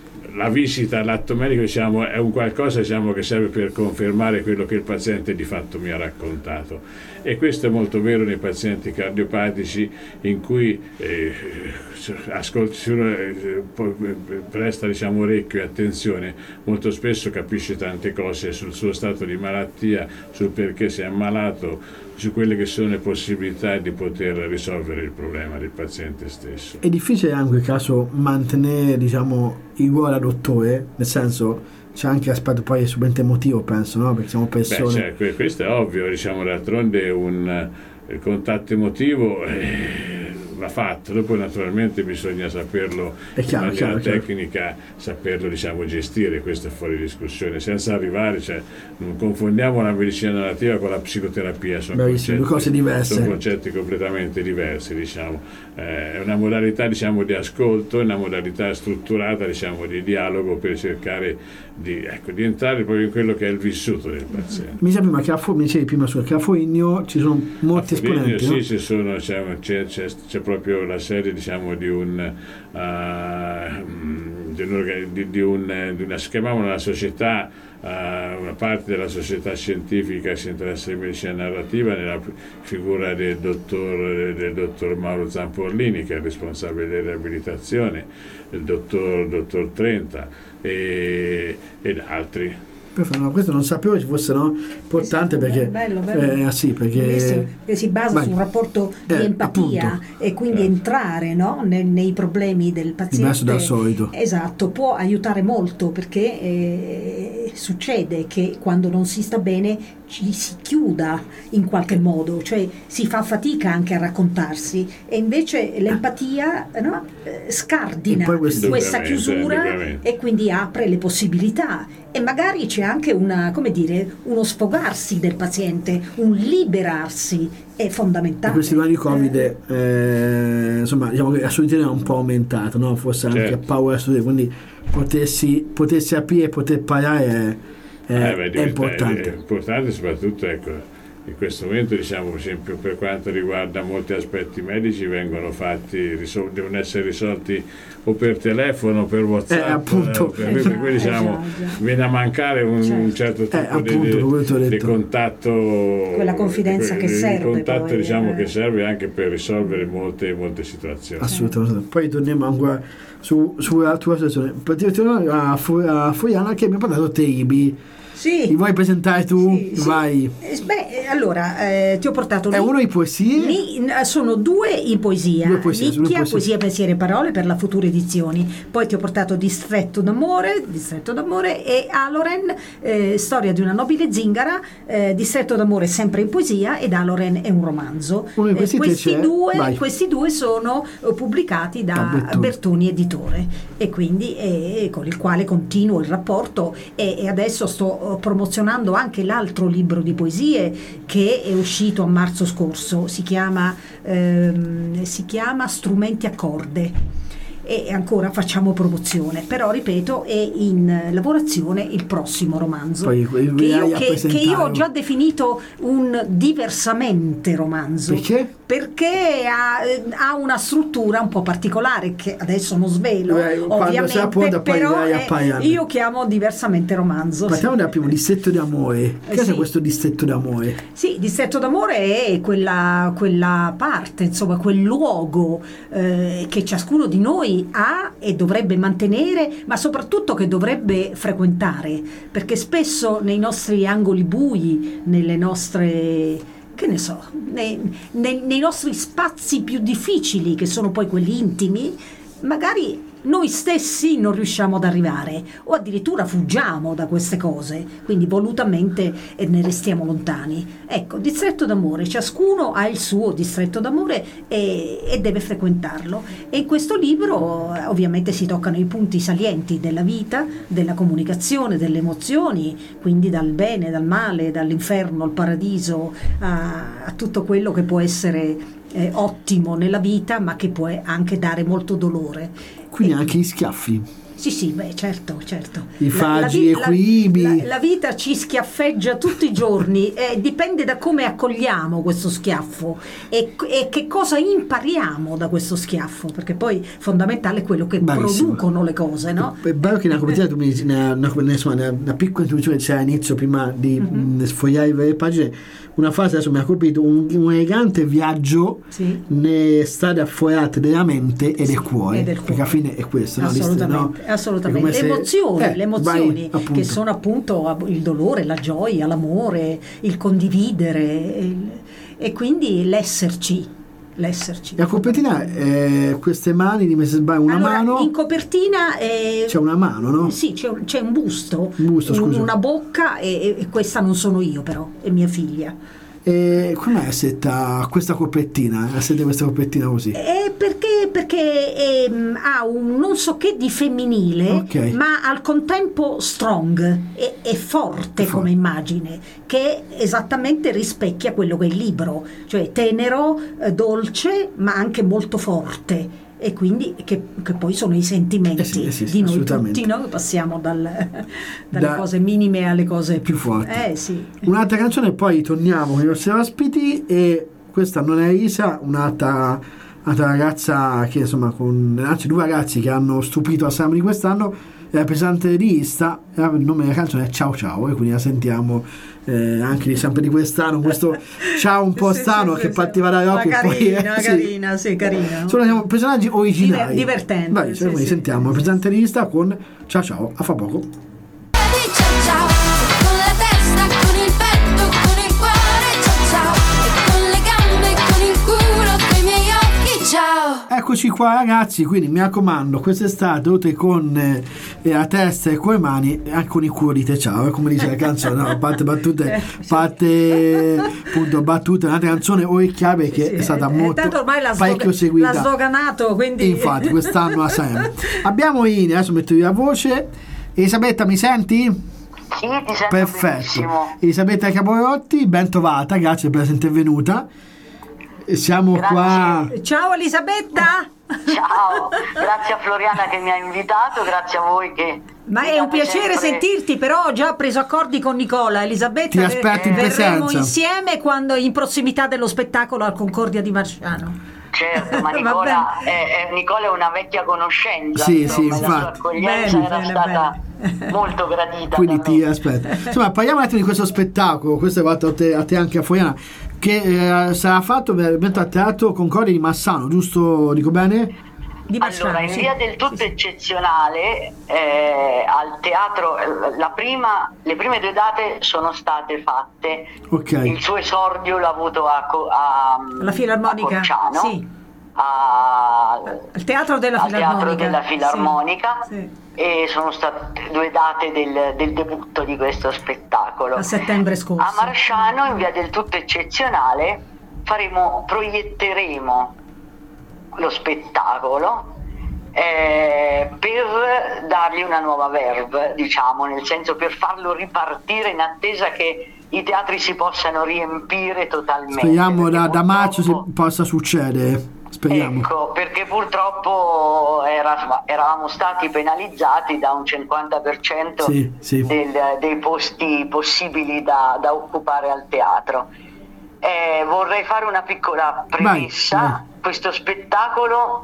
la visita, l'atto medico diciamo, è un qualcosa diciamo, che serve per confermare quello che il paziente di fatto mi ha raccontato, e questo è molto vero nei pazienti cardiopatici, in cui eh, ascolti, se uno eh, presta diciamo, orecchio e attenzione, molto spesso capisce tante cose sul suo stato di malattia, sul perché si è ammalato, su quelle che sono le possibilità di poter risolvere il problema del paziente stesso. È difficile anche in quel caso mantenere diciamo il ruolo da dottore, nel senso c'è anche l'aspetto poi assolutamente emotivo, penso, no? Perché siamo persone. Beh, cioè, questo è ovvio, diciamo, d'altronde un il contatto emotivo eh, va fatto, dopo naturalmente bisogna saperlo è chiaro, in maniera chiaro, tecnica, chiaro. saperlo diciamo gestire, questo è fuori discussione, senza arrivare, cioè non confondiamo la medicina narrativa con la psicoterapia, sono, concetti, cose diverse. sono concetti completamente diversi, diciamo. Eh, è una modalità diciamo di ascolto, una modalità strutturata diciamo di dialogo per cercare di, ecco, di entrare proprio in quello che è il vissuto del paziente. Mi sa prima che a, mi dicevi prima sul Cafoigno ci sono molti esponenti, sì, no? ci sono, c'è, c'è, c'è, c'è proprio la serie diciamo di un uh, di, un, di, di, un, di una chiamiamola una società, uh, una parte della società scientifica che si interessa di medicina narrativa, nella figura del dottor, del dottor Mauro Zamporlini, che è il responsabile della riabilitazione, il dottor, dottor Trenta e, ed altri. No, questo non sapevo ci fosse no, importante esatto, perché, bello, bello. Eh, sì, perché che si basa Vai. su un rapporto di eh, empatia appunto. E quindi eh. entrare no, nei, nei problemi del paziente diverso dal solito, esatto, può aiutare molto, perché eh, succede che quando non si sta bene ci si chiuda in qualche modo, cioè si fa fatica anche a raccontarsi, e invece l'empatia, no, scardina questi... questa chiusura e quindi apre le possibilità, e magari c'è anche una, come dire, uno sfogarsi del paziente, un liberarsi, è fondamentale. In questi vari Covid eh. Eh, insomma, diciamo che la solitudine è un po' aumentata, no? Forse anche certo. paura della solitudine, quindi potessi, potessi aprire e poter parlare è, è, eh beh, è importante. È importante soprattutto, ecco, in questo momento, diciamo, per esempio, per quanto riguarda molti aspetti medici, vengono fatti, risol- devono essere risolti o per telefono, per WhatsApp, eh, appunto. Eh, per, per cui diciamo viene a mancare un, certo. un certo tipo eh, appunto, di, di, di contatto, quella confidenza di, che di, serve, di contatto poi, diciamo eh. che serve anche per risolvere molte molte situazioni. Assolutamente. Poi torniamo ancora su, sulla tua situazione, a, a Foiana, che abbiamo parlato Teibi. Sì. Ti vuoi presentare tu? Sì, Vai. Sì. Beh, allora eh, ti ho portato. È uno di poesie? Lì, sono due in poesia. Due poesie Nicchia, poesie. Poesia, pensieri e parole per la future edizioni. Poi ti ho portato Distretto d'amore, Distretto d'amore e Aloren, eh, storia di una nobile zingara. Eh, Distretto d'amore sempre in poesia ed Aloren è un romanzo. Uno di questi, eh, questi, due, questi due sono pubblicati da, da Bertoni. Bertoni Editore, e quindi eh, con il quale continuo il rapporto, e, e adesso sto promozionando anche l'altro libro di poesie che è uscito a marzo scorso, si chiama, ehm, si chiama Strumenti a corde, e ancora facciamo promozione, però ripeto è in lavorazione il prossimo romanzo. Poi, che, io, che, che io ho già definito un diversamente romanzo. Perché? Perché ha, ha una struttura un po' particolare che adesso non svelo, eh, ovviamente, può, però è, io chiamo diversamente romanzo. Partiamo sì. dal primo, Distretto d'amore. Che eh, sì. è questo Distretto d'amore? Sì, Distretto d'amore è quella, quella parte, insomma, quel luogo eh, che ciascuno di noi ha e dovrebbe mantenere, ma soprattutto che dovrebbe frequentare, perché spesso nei nostri angoli bui, nelle nostre, che ne so, nei, nei, nei nostri spazi più difficili, che sono poi quelli intimi, magari noi stessi non riusciamo ad arrivare, o addirittura fuggiamo da queste cose, quindi volutamente ne restiamo lontani. Ecco, distretto d'amore, ciascuno ha il suo distretto d'amore e, e deve frequentarlo, e in questo libro ovviamente si toccano i punti salienti della vita, della comunicazione, delle emozioni, quindi dal bene, dal male, dall'inferno al paradiso, a, a tutto quello che può essere Eh, ottimo nella vita, ma che può anche dare molto dolore. Quindi e anche gli schiaffi. Sì, sì, beh, certo, certo. I fagi, la, la, equilibri. La, la vita ci schiaffeggia tutti i giorni, eh, dipende da come accogliamo questo schiaffo e, e che cosa impariamo da questo schiaffo, perché poi fondamentale è quello che Bravissimo. producono le cose, no? È bello che nella copertina tu mi dici, una, una, una, una piccola introduzione c'è all'inizio, prima di mm-hmm. sfogliare le pagine, una frase adesso mi ha colpito: un, un elegante viaggio sì. nelle strade affollate della mente e, sì, del cuore, e del cuore, perché alla fine è questo, assolutamente, no? assolutamente. Le emozioni, eh, le emozioni vai, che sono appunto il dolore, la gioia, l'amore, il condividere, il, e quindi l'esserci. l'esserci. La copertina è queste mani di missus By, una allora, mano. In copertina è, c'è una mano, no? Sì, c'è, c'è un busto, un busto un, scusa. una bocca, e, e questa non sono io, però è mia figlia. E com'è la setta questa copertina? La setta questa copertina così? È perché perché è, ha un non so che di femminile, okay. ma al contempo strong, è, è forte For- come immagine, che esattamente rispecchia quello che è il libro, cioè tenero, eh, dolce, ma anche molto forte. E quindi che, che poi sono i sentimenti eh sì, eh sì, di noi tutti, no? Che passiamo dal, dalle da cose minime alle cose più, più forti. Eh, sì. Un'altra canzone, poi torniamo con i nostri ospiti, e questa non è Isa, un'altra, un'altra ragazza che insomma, con anzi due ragazzi che hanno stupito a Sanremo di quest'anno, è la pesante rivista, il nome della canzone è Ciao Ciao, e quindi la sentiamo eh, anche di sempre di quest'anno, questo ciao un po' sì, strano sì, che sì, partiva dagli occhi, carina, poi eh, carina, sì, carina. Sono diciamo, personaggi originali, Diver- divertenti. Vai, sì, quindi sì, sentiamo la sì, pesante rivista con Ciao Ciao, a fra poco. Ciao ciao, con la testa, con il petto, con il cuore, ciao ciao, e con le gambe, con il culo dei miei occhi, ciao. Eccoci qua ragazzi, quindi mi raccomando, quest'estate oltre con e a testa e con le mani e anche con i cuori dite ciao, come dice la canzone, no? Parte battute, parte appunto battute, un'altra canzone o è chiave che Sì, è stata eh, molto tanto ormai l'ha parecchio sdoga- seguita. l'ha sdoganato, quindi Infatti quest'anno la sempre. Abbiamo Ini, adesso metto io la voce. Elisabetta, mi senti? Sì, ti sento Perfetto. benissimo. Elisabetta Caporotti, ben trovata, grazie per essere intervenuta. E siamo Grazie. qua. ciao Elisabetta. Ciao, grazie a Floriana che mi ha invitato, grazie a voi che... Ma mi è un date piacere sempre- sentirti, però ho già preso accordi con Nicola. Elisabetta, Ti aspetto in verremo presenza. insieme quando in prossimità dello spettacolo al Concordia di Marsciano. Certo, ma Va Nicola bene. è, è- Nicola è una vecchia conoscenza, Sì, insomma, sì, la sua infatti. accoglienza Bene, era bene, stata bene. molto gradita. Quindi da ti me. aspetto. Insomma, parliamo un attimo di questo spettacolo. Questo è fatto a te, a te anche a Foiana, che eh, sarà fatto veramente al Teatro Concordia di Massano, giusto? Dico bene? Di Marsciano, Allora, in sì. via del tutto Sì, sì. eccezionale, eh, al teatro, eh, la prima, le prime due date sono state fatte. Ok. Il suo esordio l'ha avuto a, Co- a, La Filarmonica, a Corciano, sì. a- Il Teatro della al Filarmonica. Teatro della Filarmonica, Sì, sì. e sono state due date del, del debutto di questo spettacolo. A settembre scorso. A Marsciano, in via del tutto eccezionale, faremo, proietteremo lo spettacolo eh, per dargli una nuova verve, diciamo, nel senso per farlo ripartire in attesa che i teatri si possano riempire totalmente. Speriamo perché da, da marzo si purtroppo- possa succedere. Speriamo. Ecco, perché purtroppo era- eravamo stati penalizzati da un cinquanta per cento Sì, sì. del- dei posti possibili da, da occupare al teatro. Eh, vorrei fare una piccola premessa. Vai, vai. Questo spettacolo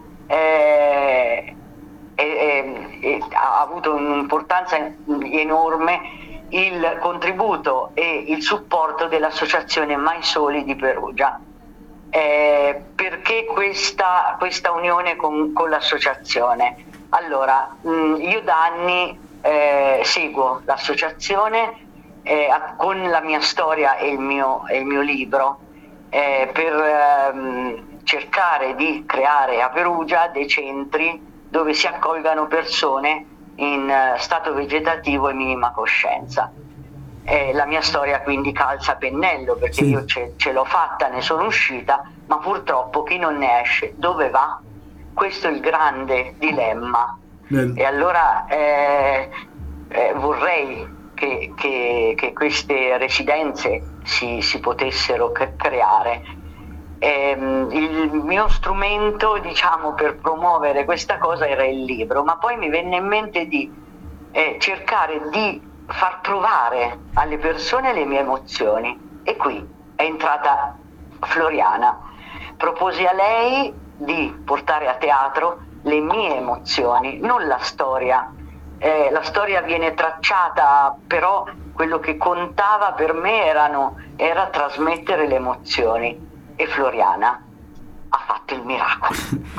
eh, è- è- è- ha avuto un'importanza enorme il contributo e il supporto dell'associazione Mai Soli di Perugia. Eh, perché questa, questa unione con, con l'associazione? Allora, mh, io da anni eh, seguo l'associazione eh, a- con la mia storia e il mio, e il mio libro eh, per ehm, cercare di creare a Perugia dei centri dove si accolgano persone in eh, stato vegetativo e minima coscienza. Eh, la mia storia quindi calza a pennello, perché Sì. io ce, ce l'ho fatta, ne sono uscita, ma purtroppo chi non ne esce dove va? Questo è il grande dilemma. Bello. E allora eh, eh, vorrei che, che- che queste residenze si, si potessero cre- creare. Ehm, il mio strumento, diciamo, per promuovere questa cosa era il libro, ma poi mi venne in mente di eh, cercare di far provare alle persone le mie emozioni, e qui è entrata Floriana. Proposi a lei di portare a teatro le mie emozioni, non la storia. Eh, la storia viene tracciata, però quello che contava per me erano, era trasmettere le emozioni, e Floriana ha fatto il miracolo.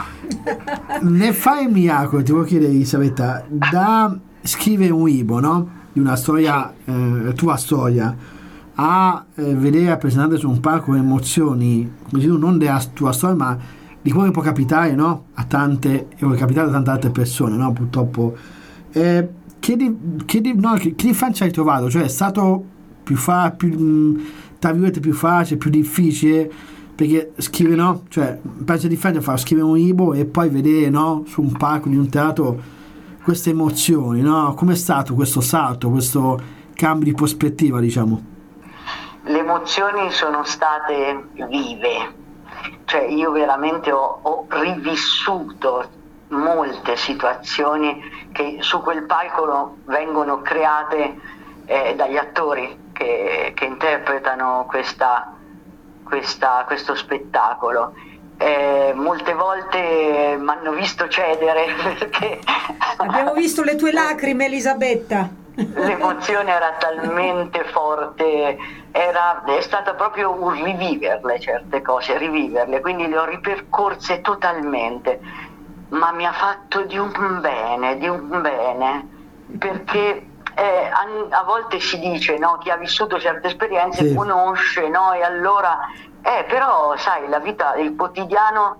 Ne fai il miracolo, ti volevo chiedere, Elisabetta, da scrivere un libro, no? Di una storia, eh, tua storia, a eh, vedere rappresentate su un palco le emozioni, come dici tu, non della tua storia, ma di quello che può capitare, no? A tante, e può capitare a tante altre persone, no? Purtroppo. Eh, che, di, che, di, no, che, che differenza hai trovato? Cioè, è stato più fa, più, mh, tra virgolette, più facile, più difficile? Perché scrivere, no? Cioè, penso di fare fare scrivere un libro e poi vedere, no? Su un palco di un teatro queste emozioni, no? Com'è stato questo salto, questo cambio di prospettiva, diciamo? Le emozioni sono state vive, cioè io veramente ho, ho rivissuto molte situazioni che su quel palco vengono create eh, dagli attori che, che interpretano questa, questa, questo spettacolo. Eh, molte volte mi hanno visto cedere perché Abbiamo visto le tue lacrime, Elisabetta. l'emozione era talmente forte, era, è stato proprio un riviverle certe cose, riviverle, quindi le ho ripercorse totalmente, ma mi ha fatto di un bene, di un bene, perché eh, a, a volte si dice, no, chi ha vissuto certe esperienze Sì. conosce, no, e allora, eh, però sai, la vita, il quotidiano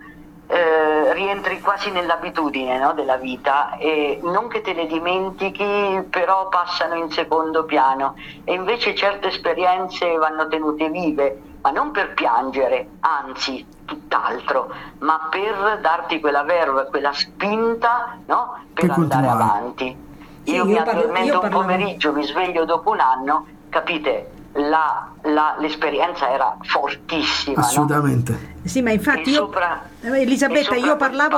eh, rientri quasi nell'abitudine, no, della vita, e non che te le dimentichi, però passano in secondo piano, e invece certe esperienze vanno tenute vive, ma non per piangere, anzi tutt'altro, ma per darti quella verve, quella spinta, no, per, per andare avanti. Sì, io, io mi parlo, addormento io un parlavo... pomeriggio, mi sveglio dopo un anno, capite? La, la, l'esperienza era fortissima, assolutamente, no? Sì, ma infatti e io sopra, Elisabetta, io parlavo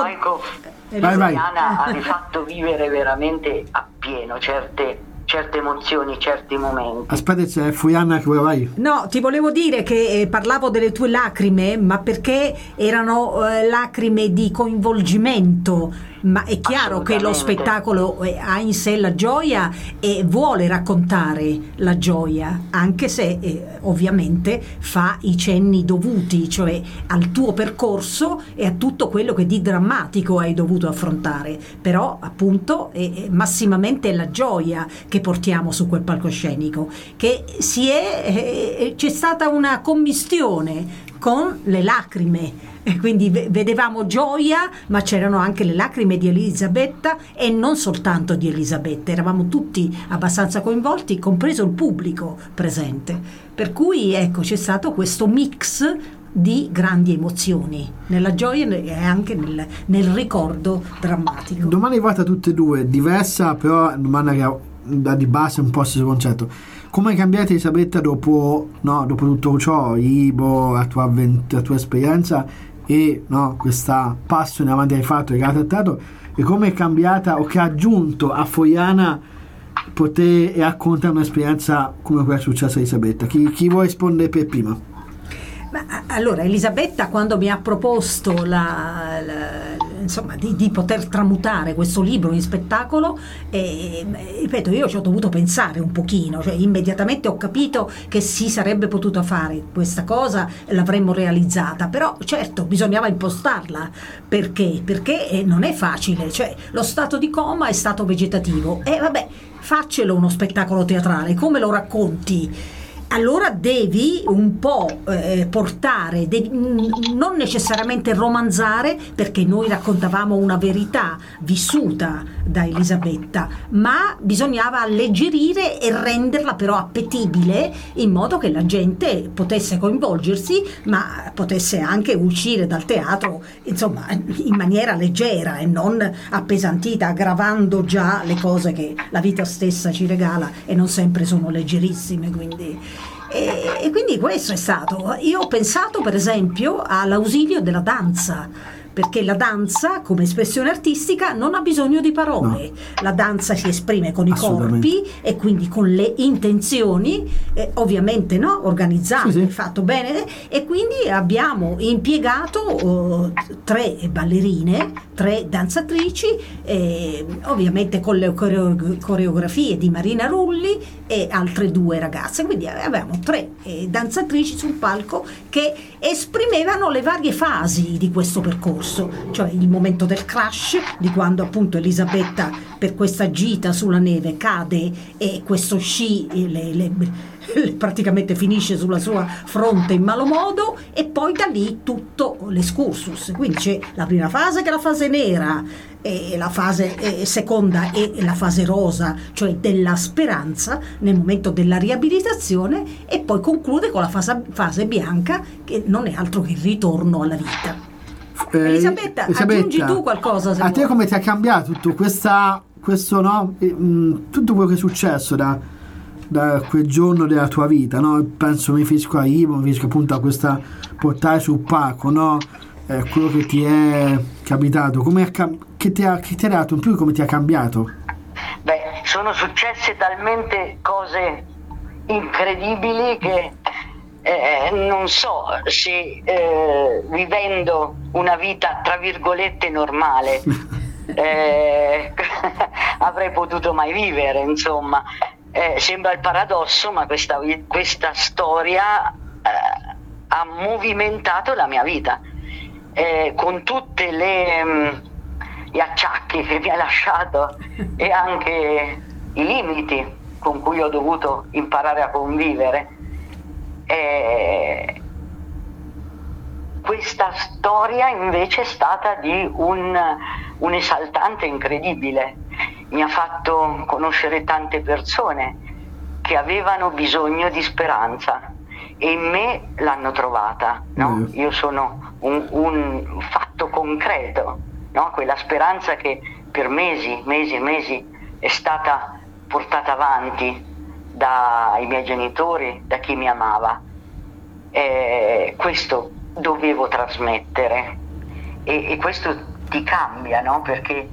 Eliana ha fatto vivere veramente appieno certe, certe emozioni, certi momenti. Aspetta, c'è Fuianna che vuoi, vai. No, ti volevo dire che eh, parlavo delle tue lacrime, ma perché erano eh, lacrime di coinvolgimento. Ma è chiaro che lo spettacolo ha in sé la gioia e vuole raccontare la gioia, anche se eh, ovviamente fa i cenni dovuti, cioè al tuo percorso e a tutto quello che di drammatico hai dovuto affrontare. Però appunto è massimamente la gioia che portiamo su quel palcoscenico, che si è eh, c'è stata una commistione con le lacrime. E quindi vedevamo gioia, ma c'erano anche le lacrime di Elisabetta, e non soltanto di Elisabetta, eravamo tutti abbastanza coinvolti, compreso il pubblico presente, per cui ecco, c'è stato questo mix di grandi emozioni nella gioia e anche nel, nel ricordo drammatico. Domani vota tutte e due, diversa, però domanda che da di base un po' stesso concetto. Come è cambiata Elisabetta dopo, no, dopo tutto ciò, Ibo, la tua, avvent- la tua esperienza e, no, questa passo in avanti hai fatto e che ha trattato, e come è cambiata o che ha aggiunto a Foiana poter raccontare un'esperienza come quella successa a Elisabetta? Chi, chi vuole rispondere per prima? Ma, allora, Elisabetta, quando mi ha proposto la, la, insomma, di, di poter tramutare questo libro in spettacolo, eh, ripeto, io ci ho dovuto pensare un pochino, cioè immediatamente ho capito che si sarebbe potuta fare questa cosa, l'avremmo realizzata, però certo bisognava impostarla. Perché? Perché non è facile, cioè lo stato di coma è stato vegetativo, e vabbè, faccelo uno spettacolo teatrale, come lo racconti? Allora devi un po' eh, portare, devi, mh, non necessariamente romanzare, perché noi raccontavamo una verità vissuta da Elisabetta, ma bisognava alleggerire e renderla però appetibile, in modo che la gente potesse coinvolgersi, ma potesse anche uscire dal teatro, insomma, in maniera leggera e non appesantita, aggravando già le cose che la vita stessa ci regala e non sempre sono leggerissime, quindi... E, e quindi questo è stato. Io ho pensato per esempio all'ausilio della danza, perché la danza come espressione artistica non ha bisogno di parole, no. La danza si esprime con i corpi e quindi con le intenzioni, eh, ovviamente, no, organizzato, sì, sì. Fatto bene, e quindi abbiamo impiegato oh, tre ballerine, tre danzatrici, eh, ovviamente con le coreo- coreografie di Marina Rulli e altre due ragazze, quindi avevamo tre eh, danzatrici sul palco che esprimevano le varie fasi di questo percorso, cioè il momento del crash, di quando appunto Elisabetta per questa gita sulla neve cade e questo sci le, le, le, praticamente finisce sulla sua fronte in malo modo, e poi da lì tutto l'escursus, quindi c'è la prima fase che è la fase nera, e la fase eh, seconda è la fase rosa, cioè della speranza nel momento della riabilitazione, e poi conclude con la fase, fase bianca, che non è altro che il ritorno alla vita. Eh, Elisabetta, Elisabetta, aggiungi tu qualcosa se a vuoi. Te come ti ha cambiato tutto questa, questo, no, mh, tutto quello che è successo da, da quel giorno della tua vita, no? Penso, mi riferisco a Ivo, mi riferisco appunto a questa portare sul palco, no? Eh, quello che ti è capitato, come ha, che, ti ha, che ti ha dato in più, come ti ha cambiato? Beh, sono successe talmente cose incredibili che Eh, non so se eh, vivendo una vita tra virgolette normale eh, avrei potuto mai vivere, insomma. Eh, sembra il paradosso, ma questa, questa storia eh, ha movimentato la mia vita, eh, con tutte le mh, gli acciacchi che mi ha lasciato e anche i limiti con cui ho dovuto imparare a convivere. Eh, questa storia invece è stata di un, un esaltante incredibile. Mi ha fatto conoscere tante persone che avevano bisogno di speranza e in me l'hanno trovata, no? Mm. Io sono un, un fatto concreto, no? Quella speranza che per mesi, mesi e mesi è stata portata avanti dai miei genitori, da chi mi amava. E questo dovevo trasmettere e, e questo ti cambia, no? Perché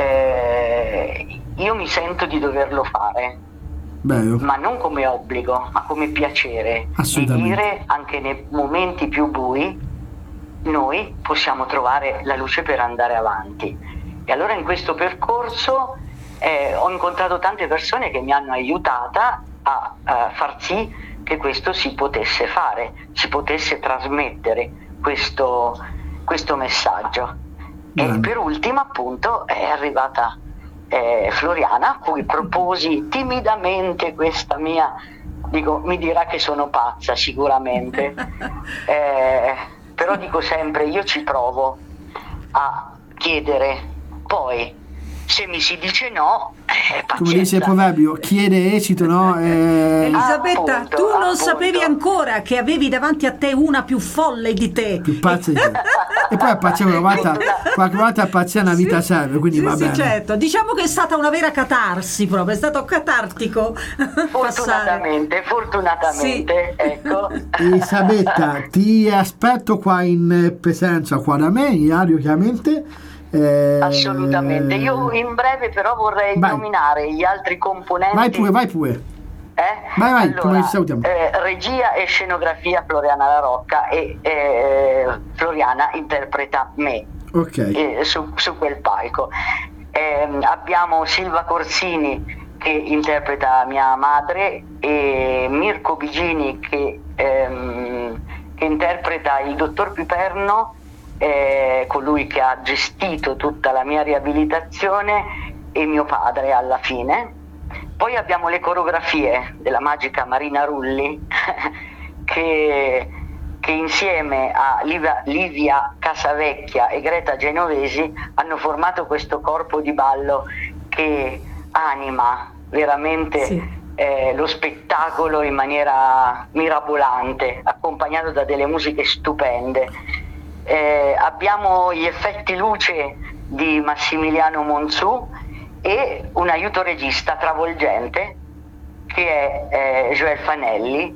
eh, io mi sento di doverlo fare. Bello. Ma non come obbligo, ma come piacere di dire anche nei momenti più bui noi possiamo trovare la luce per andare avanti. E allora in questo percorso eh, ho incontrato tante persone che mi hanno aiutata a, a far sì che questo si potesse fare, si potesse trasmettere questo, questo messaggio. Bello. E per ultimo appunto è arrivata Eh, Floriana, a cui proposi timidamente questa mia, dico, mi dirà che sono pazza sicuramente, eh, però dico sempre, io ci provo a chiedere, poi se mi si dice no, eh, come dice il proverbio, chiede esito, no? Eh... Elisabetta, appunto, tu non appunto. sapevi ancora che avevi davanti a te una più folle di te, più pazza di te. E poi a una volta, qualche volta a pazzia una vita sì, serve, quindi sì, va sì, bene. Certo, diciamo che è stata una vera catarsi, proprio, è stato catartico. Fortunatamente, fortunatamente, sì. Ecco. Elisabetta, ti aspetto qua in presenza qua da me, in radio chiaramente. Eh, Assolutamente, io in breve però vorrei vai. nominare gli altri componenti. Vai pure, vai pure. Eh? Vai, vai, allora, come salutiamo. Eh, regia e scenografia Floriana La Rocca e eh, Floriana interpreta me okay. eh, su, su quel palco. Eh, abbiamo Silva Corsini che interpreta mia madre e Mirko Bigini che, ehm, che interpreta il dottor Piperno, eh, colui che ha gestito tutta la mia riabilitazione, e mio padre alla fine. Poi abbiamo le coreografie della magica Marina Rulli che, che insieme a Livia, Livia Casavecchia e Greta Genovesi hanno formato questo corpo di ballo che anima veramente sì. eh, lo spettacolo in maniera mirabolante, accompagnato da delle musiche stupende. Eh, abbiamo gli effetti luce di Massimiliano Monzù e un aiuto regista travolgente che è eh, Joel Fanelli,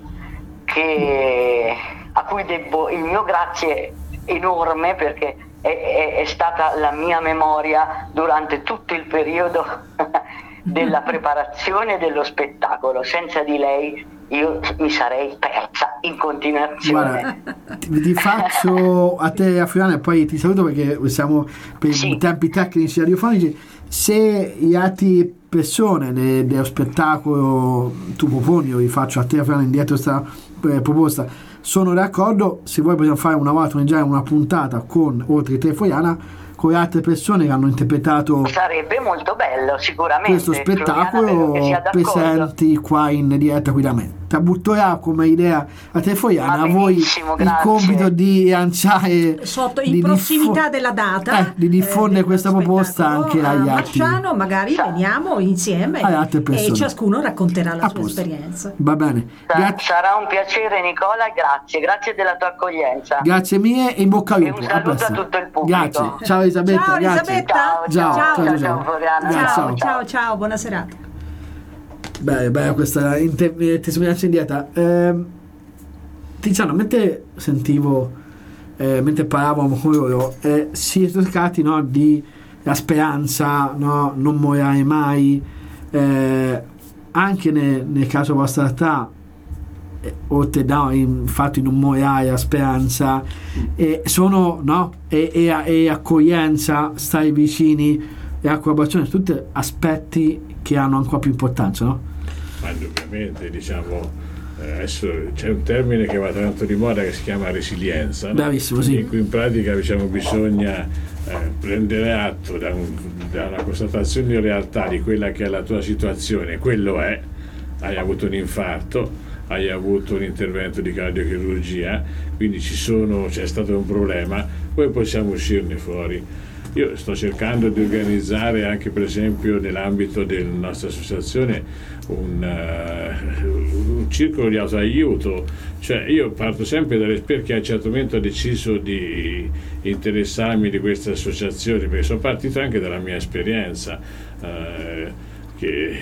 che, a cui debbo il mio grazie enorme, perché è, è, è stata la mia memoria durante tutto il periodo della preparazione dello spettacolo. Senza di lei io mi sarei persa in continuazione. Guarda, ti, ti faccio a te, a Floriana, e poi ti saluto perché siamo per sì. tempi tecnici radiofonici. Se gli altri persone de, dello spettacolo tu proponi, io vi faccio a te, a Floriana, indietro questa eh, proposta, sono d'accordo, se vuoi possiamo fare una volta una puntata con, oltre te Floriana, con le altre persone che hanno interpretato, sarebbe molto bello sicuramente, questo spettacolo presenti qua in diretta qui da me. Ti butto là come idea a te Floriana, a voi grazie. Il compito di lanciare sotto in prossimità diffo- della data eh, di diffondere eh, questa proposta anche agli altri. Marciano, magari Sa- veniamo insieme e ciascuno racconterà la a sua posto. esperienza. Va bene. Gra- sarà un piacere Nicola, grazie, grazie della tua accoglienza. Grazie mie e in bocca al lupo. E un saluto a, a tutto il pubblico. Grazie. Ciao Elisabetta. Ciao grazie. Elisabetta. Ciao, ciao, ciao, ciao, ciao, ciao, Floriana. Ciao, ciao, ciao, ciao, buona serata. Beh, beh, questa inter- testimonianza indietro. Eh, Tiziano, mentre sentivo, eh, mentre parlavamo con loro, eh, si è toccati, no, di la speranza, no, non morirai mai, eh, anche nel, nel caso vostra realtà, eh, oltre no, infatti non morirai, la speranza, eh, sono, no, e, e, e accoglienza, stare vicini e accollaborazione, tutti aspetti che hanno ancora più importanza, no? Ma indubbiamente, diciamo, eh, adesso c'è un termine che va tanto di moda che si chiama resilienza, no? Bravissimo, sì. In cui in pratica, diciamo, bisogna eh, prendere atto da, un, da una constatazione di realtà di quella che è la tua situazione. Quello è, hai avuto un infarto, hai avuto un intervento di cardiochirurgia, quindi ci sono, c'è stato un problema, poi possiamo uscirne fuori. Io sto cercando di organizzare anche per esempio nell'ambito della nostra associazione un, uh, un circolo di autoaiuto, cioè io parto sempre dall'esperto che a un certo momento ha deciso di interessarmi di queste associazioni, perché sono partito anche dalla mia esperienza uh, che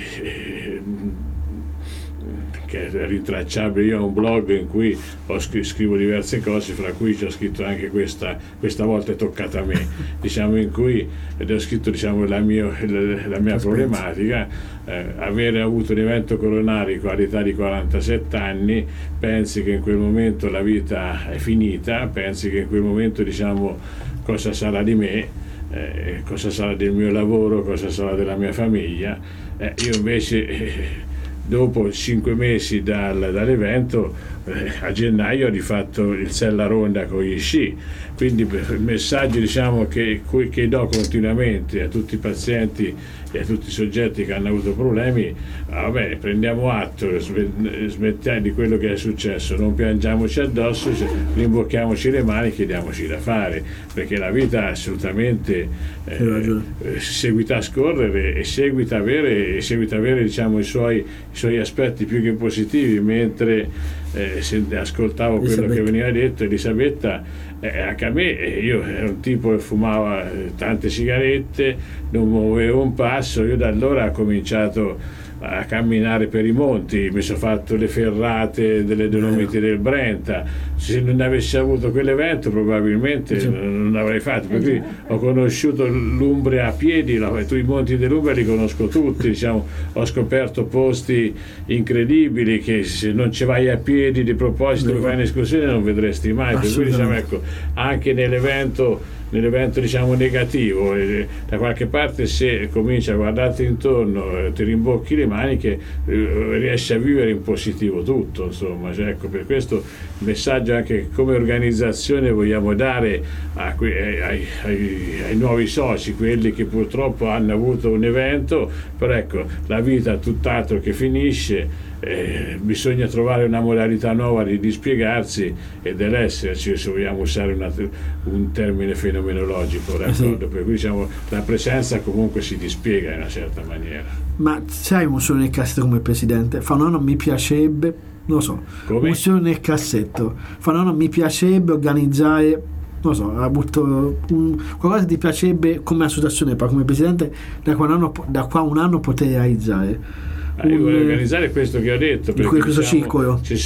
che è ritracciabile. Io ho un blog in cui ho scr- scrivo diverse cose, fra cui ci ho scritto anche questa, questa volta è toccata a me, diciamo, in cui ed ho scritto, diciamo, la, mio, la, la mia problematica, eh, avere avuto un evento coronarico all'età di quarantasette anni, pensi che in quel momento la vita è finita, pensi che in quel momento, diciamo, cosa sarà di me, eh, cosa sarà del mio lavoro, cosa sarà della mia famiglia. Eh, io invece eh, dopo cinque mesi dal, dall'evento, eh, a gennaio ho rifatto il Sella Ronda con gli sci, quindi il messaggio, diciamo, che, che do continuamente a tutti i pazienti e a tutti i soggetti che hanno avuto problemi: ah, vabbè, prendiamo atto, smettiamo di quello che è successo, non piangiamoci addosso, rimbocchiamoci le mani, chiediamoci da fare, perché la vita assolutamente eh, seguita a scorrere e seguita a avere, e seguita a avere diciamo, i suoi, i suoi aspetti più che positivi. Mentre eh, se ascoltavo quello Elisabetta. Che veniva detto, Elisabetta, eh, anche a me, io ero un tipo che fumava tante sigarette, non muovevo un passo, io da allora ho cominciato a camminare per i monti, mi sono fatto le ferrate delle Dolomiti del Brenta. Se non avessi avuto quell'evento probabilmente non, non l'avrei fatto, per cui ho conosciuto l'Umbria a piedi, la, i monti dell'Umbria li conosco tutti, diciamo, ho scoperto posti incredibili che se non ci vai a piedi di proposito per fare un'escursione non vedresti mai, per cui diciamo, ecco, anche nell'evento nell'evento diciamo negativo, eh, da qualche parte se cominci a guardarti intorno, eh, ti rimbocchi le maniche, eh, riesci a vivere in positivo tutto, insomma, cioè, ecco, per questo il messaggio anche che come organizzazione vogliamo dare a que- ai, ai, ai nuovi soci, quelli che purtroppo hanno avuto un evento, però ecco, la vita è tutt'altro che finisce. Eh, bisogna trovare una modalità nuova di dispiegarsi e dell'esserci, se vogliamo usare una, un termine fenomenologico, d'accordo? Per cui diciamo la presenza comunque si dispiega in una certa maniera. Ma sai un solo nel cassetto come presidente? Fa no, non mi piacerebbe, non lo so, come? un solo nel cassetto, fa no, non mi piacerebbe organizzare, non lo so, ha butto un, qualcosa ti piacerebbe come associazione, ma come presidente da qua un anno, da qua un anno poter realizzare. Ah, io voglio organizzare questo che ho detto, perché questo diciamo, circolo ci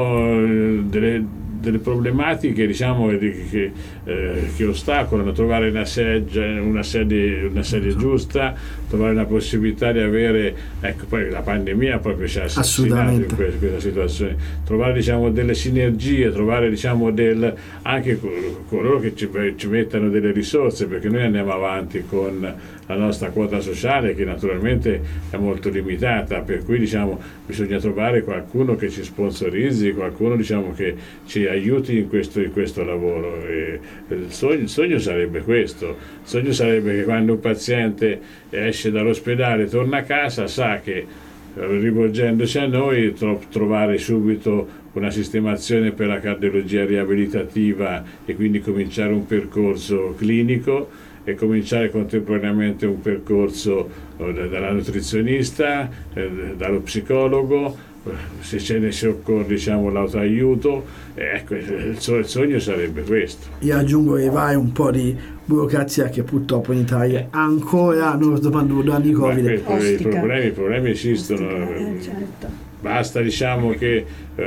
sono delle, delle problematiche, diciamo, che, che, eh, che ostacolano trovare una sede, una sede, una sede giusta, trovare una possibilità di avere, ecco, poi la pandemia proprio ci ha assassinato in questa, in questa situazione, trovare, diciamo, delle sinergie, trovare, diciamo, del, anche coloro che ci, ci mettano delle risorse, perché noi andiamo avanti con la nostra quota sociale che naturalmente è molto limitata, per cui diciamo bisogna trovare qualcuno che ci sponsorizzi, qualcuno diciamo che ci aiuti in questo, in questo lavoro. E il, sogno, il sogno sarebbe questo, il sogno sarebbe che quando un paziente esce dall'ospedale, torna a casa, sa che rivolgendosi a noi tro- trovare subito una sistemazione per la cardiologia riabilitativa e quindi cominciare un percorso clinico e cominciare contemporaneamente un percorso eh, dalla nutrizionista, eh, dallo psicologo, eh, se ce ne si occorre, diciamo, l'autoaiuto, eh, ecco, il, so- il sogno sarebbe questo. Io aggiungo che vai un po' di burocrazia che purtroppo in Italia eh. ancora non domando da anni Covid. I problemi, i problemi esistono. Eh, certo. Basta, diciamo, che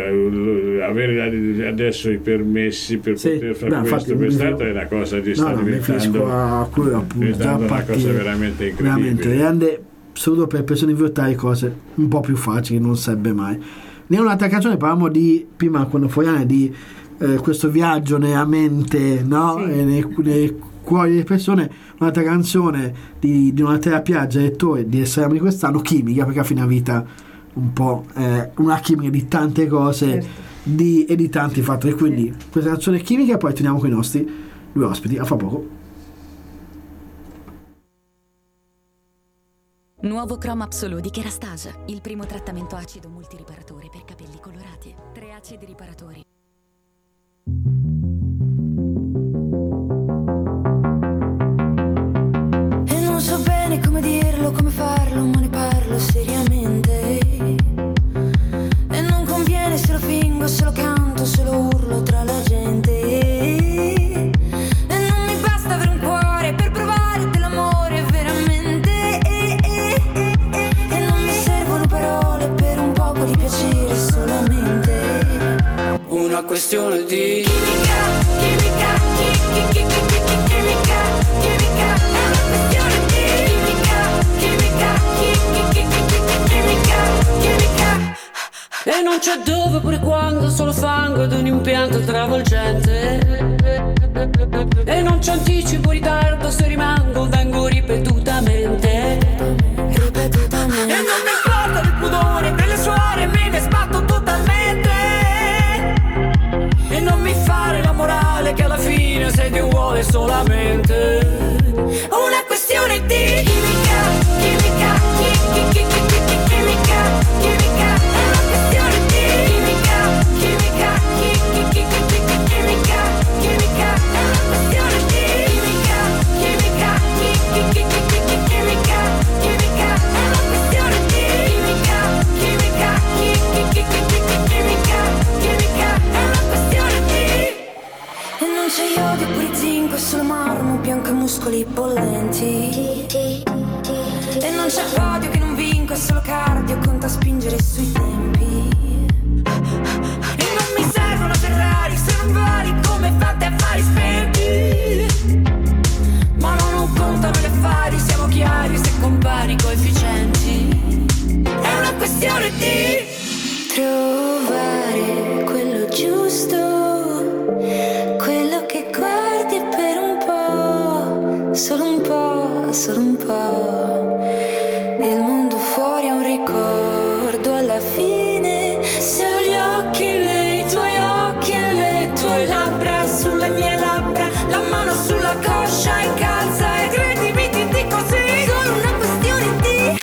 eh, avere adesso i permessi per sì, poter fare beh, questo, quest'altro è una cosa di sta no, diventando, a quello, appunto, già una cosa veramente incredibile. Veramente rende solo per persone virtuali cose un po' più facili, non sarebbe mai. Ne un'altra canzone parliamo di, prima quando fuoriamo, di eh, questo viaggio nella mente, no? Sì. E nei, nei cuori delle persone. Un'altra canzone di, di una terapia direttore di Estremo di quest'anno, Chimica, perché a fine vita un po' eh, una chimica di tante cose, certo, di, e di tanti fattori, quindi sì, questa canzone Chimica, e poi torniamo con i nostri due ospiti a fra poco. Nuovo Chrome Absolu di Kerastase, il primo trattamento acido multiriparatore per capelli colorati. Tre acidi riparatori. E non so bene come dirlo, come farlo, ma ne parlo seriamente. E non conviene se lo fingo, se lo canto, se lo urlo tra la gente. E non mi basta avere un cuore per provare dell'amore veramente. E non mi servono parole per un poco di piacere solamente. Una questione di chimica, chimica, chimica, chimica, chimica, chimica. È una questione di chimica, chimica, chimica, chimica, chimica. E non c'è dove pure quando, solo fango ed un impianto travolgente. E non c'è anticipo, ritardo, se rimango vengo ripetutamente, ripetutamente. E non mi importa del pudore, delle suore, me ne sbatto totalmente. E non mi fare la morale che alla fine sei che vuole solamente. Una questione di chimica, chimica, chimica, chimica, chimica, chimica. È una questione di chimica, chimica, chimica, chimica, chimica. È una questione di chimica, chimica, chimica, chimica, chimica. È una questione di chimica, chimica, chimica, chimica, chimica. È una questione di. E non c'è iodio, pure zinco, solo marmo, bianco e muscoli bollenti. E non c'è podio che non vinco, è solo cardio, conta spingere sui tempi. E non mi servono Ferrari se non vali come fate affari spenti. Ma non contano gli affari, siamo chiari se compari i coefficienti. È una questione di trovare quello giusto, quello che guardi per un po', solo un po', solo un po'. Il mondo fuori è un ricordo alla fine. Se ho gli occhi, le i tuoi occhi e le tue labbra sulle mie labbra, la mano sulla coscia e calza e credimi ti dico sì. Solo una questione di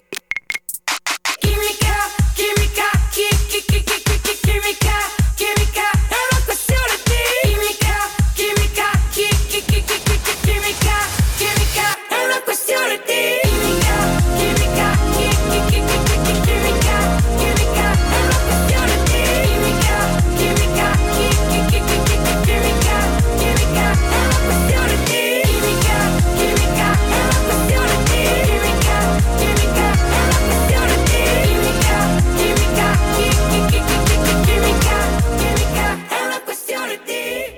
chimica, chimica, chi, chi, chi, chi, chi, chi, chimica, chimica. È una questione di chimica, chimica, chi, chi, chi, chi, chi, chi, chimica, chimica. È una questione di chimica, chimica, chi, chi, chi, chi, chi, chi, chimica, chimica. È una questione di chimica, chimica, chi, chi, chi, chi, chi, chi, chimica, chimica. È una questione di chimica, chimica. È una questione di chimica, chimica. È una questione di chimica, chimica, chi, chi, chi, chi, chi, chimica, chimica. È una questione di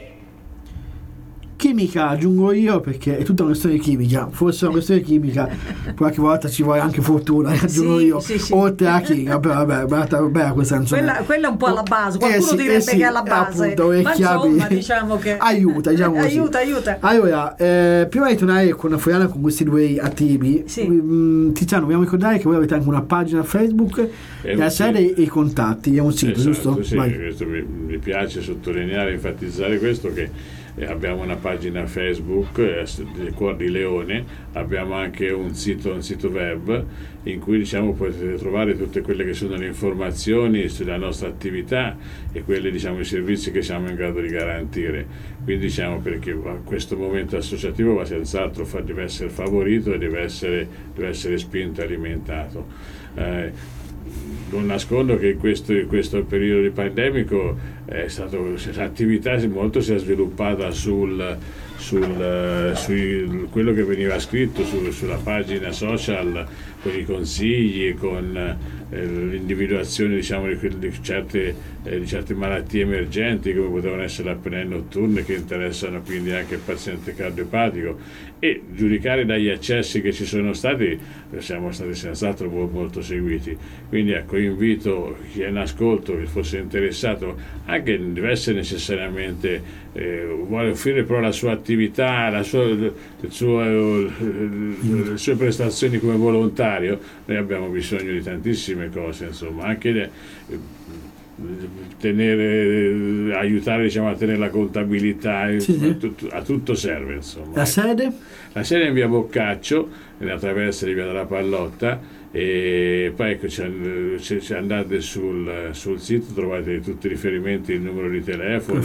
chimica, aggiungo io, perché è tutta una questione di chimica. Fosse una questione di chimica qualche volta ci vuole anche fortuna, aggiungo Sì, io, sì, sì. oltre a chimica. Vabbè, vabbè, bella, bella questa canzone. Quella, quella è un po' alla base, qualcuno Eh sì, direbbe eh sì, che è alla base, appunto, ma orecchiabili. insomma diciamo che aiuta, diciamo così. aiuta, aiuta. Allora, eh, prima di tornare con Floriana con questi due attivi, Sì. mh, Tiziano, dobbiamo ricordare che voi avete anche una pagina Facebook È della un sede sito. e i contatti, è un sito, Esatto, giusto? sì, Vai. questo mi, mi piace sottolineare, enfatizzare questo, che eh, abbiamo una pagina Facebook, eh, del Cuor di Leone, abbiamo anche un sito, un sito web in cui diciamo potete trovare tutte quelle che sono le informazioni sulla nostra attività e quelli diciamo i servizi che siamo in grado di garantire. Quindi diciamo perché questo momento associativo va senz'altro fa, deve essere favorito e deve essere, deve essere spinto e alimentato. Eh, non nascondo che in questo, in questo periodo pandemico è stato, l'attività molto si è sviluppata sul, sul, su quello che veniva scritto su, sulla pagina social, con i consigli, con eh, l'individuazione diciamo, di, di, certe, eh, di certe malattie emergenti come potevano essere le apnee notturne, che interessano quindi anche il paziente cardiopatico, e giudicare dagli accessi che ci sono stati siamo stati senz'altro molto seguiti. Quindi ecco, invito chi è in ascolto, che fosse interessato, anche non deve essere necessariamente eh, vuole offrire però la sua attività, la sua, il suo, le sue prestazioni come volontario. Noi abbiamo bisogno di tantissime cose, insomma, anche le, tenere, aiutare diciamo, a tenere la contabilità, sì, sì. A, tutto, a tutto serve, insomma. La sede? La sede è in via Boccaccio, nella traversa di via della Pallotta, E poi ecco, c'è, c'è, c'è andate sul, sul sito, trovate tutti i riferimenti, il numero di telefono,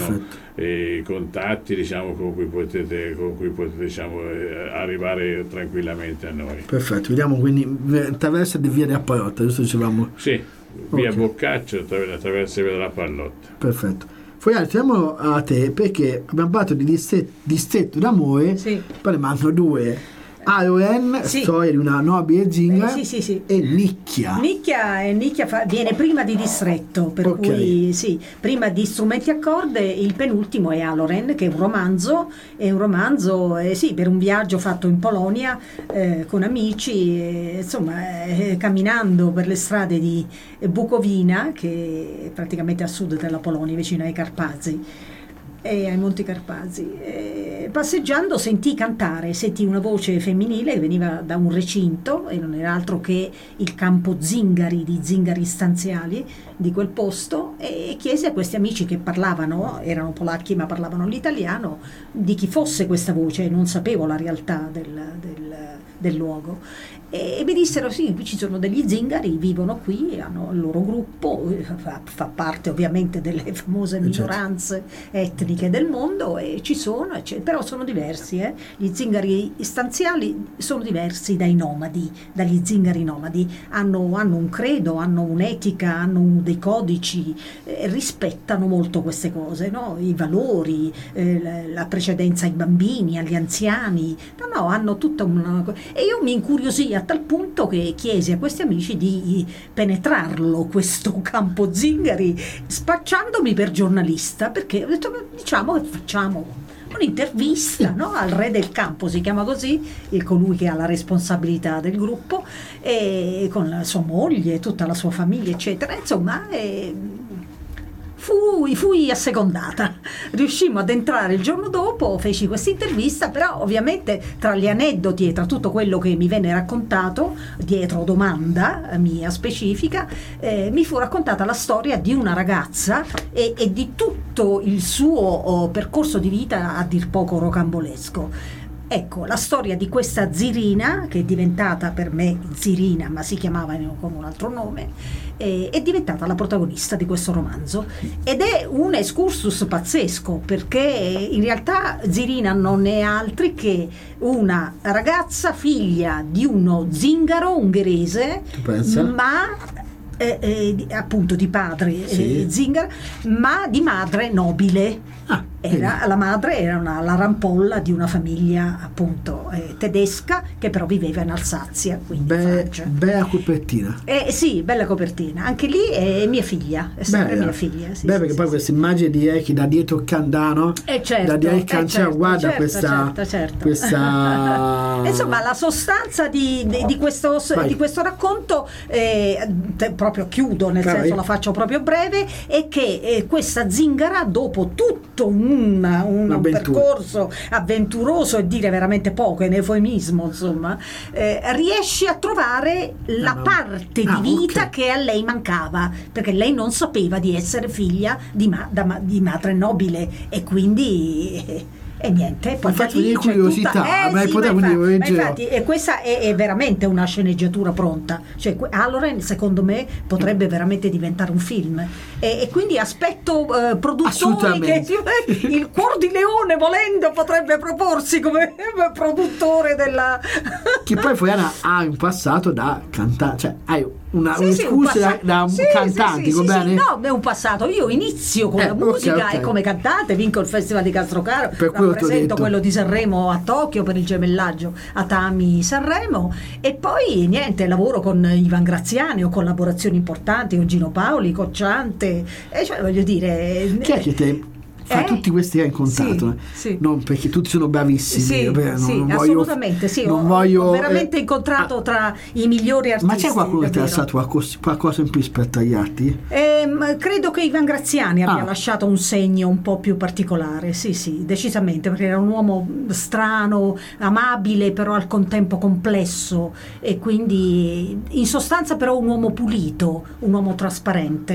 e i contatti, diciamo, con cui potete, con cui potete diciamo, arrivare tranquillamente a noi. Perfetto, vediamo quindi attraverso di via della Pallotta, giusto dicevamo? Sì, via okay. Boccaccio attraverso via della Pallotta. Perfetto. Poi entriamo a te, perché abbiamo parlato di distretto, distretto d'amore, sì. Poi ne mancano due. Aloen, sì. Storia di una nobile zingara, eh, sì, sì, sì. e Nicchia. Nicchia, eh, Nicchia fa, viene prima di distretto, per okay. cui sì, prima di strumenti a corde. Il penultimo è Aloren, che è un romanzo, è un romanzo eh, sì, per un viaggio fatto in Polonia eh, con amici, eh, insomma, eh, camminando per le strade di Bukowina, che è praticamente a sud della Polonia, vicino ai Carpazi. E ai Monti Carpazi, e passeggiando sentì cantare, sentì una voce femminile che veniva da un recinto, e non era altro che il campo zingari, di zingari stanziali di quel posto, e chiese a questi amici che parlavano, erano polacchi ma parlavano l'italiano, di chi fosse questa voce. Non sapevo la realtà del, del, del luogo, e mi dissero sì, qui ci sono degli zingari, vivono qui, hanno il loro gruppo, fa, fa parte ovviamente delle famose minoranze etniche del mondo, e ci sono, eccetera. Però sono diversi, eh? Gli zingari stanziali sono diversi dai nomadi, dagli zingari nomadi, hanno, hanno un credo, hanno un'etica, hanno un, dei codici, eh, rispettano molto queste cose, no? I valori, eh, la, la precedenza ai bambini, agli anziani, no no, hanno tutta una... E io mi incuriosì a tal punto che chiesi a questi amici di penetrarlo, questo campo zingari, spacciandomi per giornalista, perché ho detto, diciamo che facciamo un'intervista, no? Al re del campo, si chiama così, il colui che ha la responsabilità del gruppo, e con la sua moglie, tutta la sua famiglia, eccetera, insomma, e Fui, fui assecondata, riuscimmo ad entrare il giorno dopo, feci questa intervista, però ovviamente tra gli aneddoti e tra tutto quello che mi venne raccontato, dietro domanda mia specifica, eh, mi fu raccontata la storia di una ragazza e, e di tutto il suo oh, percorso di vita a dir poco rocambolesco. Ecco, la storia di questa Zirina, che è diventata per me Zirina, ma si chiamava con un altro nome, eh, è diventata la protagonista di questo romanzo, ed è un excursus pazzesco, perché in realtà Zirina non è altri che una ragazza figlia di uno zingaro ungherese, ma eh, eh, appunto di padre sì. eh, zingaro, ma di madre nobile. Ah, era, la madre era una, la rampolla di una famiglia appunto eh, tedesca, che però viveva in Alsazia, quindi Be- Francia. Bella copertina. Eh, sì, bella copertina. Anche lì è mia figlia, è sempre bella. mia figlia. Sì, Beh, sì, perché sì, poi sì. questa immagine di Eki da dietro il candano, eh certo, da dietro il cancella, eh certo, guarda certo, questa, certo, certo. questa... Insomma, la sostanza di, di, di, questo, di questo racconto, eh, te, proprio chiudo, nel Carai. senso la faccio proprio breve, è che eh, questa zingara, dopo tutto un, un, un percorso avventuroso, e dire veramente poco, è un eufemismo, insomma, eh, riesce a trovare la ah, parte ah, di vita okay. che a lei mancava, perché lei non sapeva di essere figlia di, ma, da, di madre nobile, e quindi... Eh, e niente, poi fatto venire curiosità, tutta... eh, ma sì, ma infatti, ma infatti e questa è, è veramente una sceneggiatura pronta, cioè Aloren secondo me potrebbe veramente diventare un film, e, e quindi aspetto uh, produttori che il Cuor di Leone, volendo, potrebbe proporsi come produttore della che poi Foiana ha in passato da cantare, cioè hai una sì, un sì, escurso un da, da sì, cantanti, sì, sì, bene? Sì, no, è un passato. Io inizio con eh, la musica okay, okay. e come cantante vinco il Festival di Castrocaro, per quello rappresento quello di Sanremo a Tokyo per il gemellaggio a Tami Sanremo, e poi niente, lavoro con Ivan Graziani, ho collaborazioni importanti con Gino Paoli, Cocciante, e cioè voglio dire, chi è che te fra eh? tutti questi che hai incontrato, sì, sì. non perché tutti sono bravissimi, sì, beh, non, sì, non assolutamente voglio, sì, non ho, voglio, ho veramente eh, incontrato ah, tra i migliori artisti. Ma c'è qualcuno che ti ha lasciato qualcosa, qualcosa in più rispetto agli altri? Eh, credo che Ivan Graziani abbia ah. lasciato un segno un po' più particolare, sì sì, decisamente, perché era un uomo strano, amabile, però al contempo complesso, e quindi in sostanza però un uomo pulito, un uomo trasparente,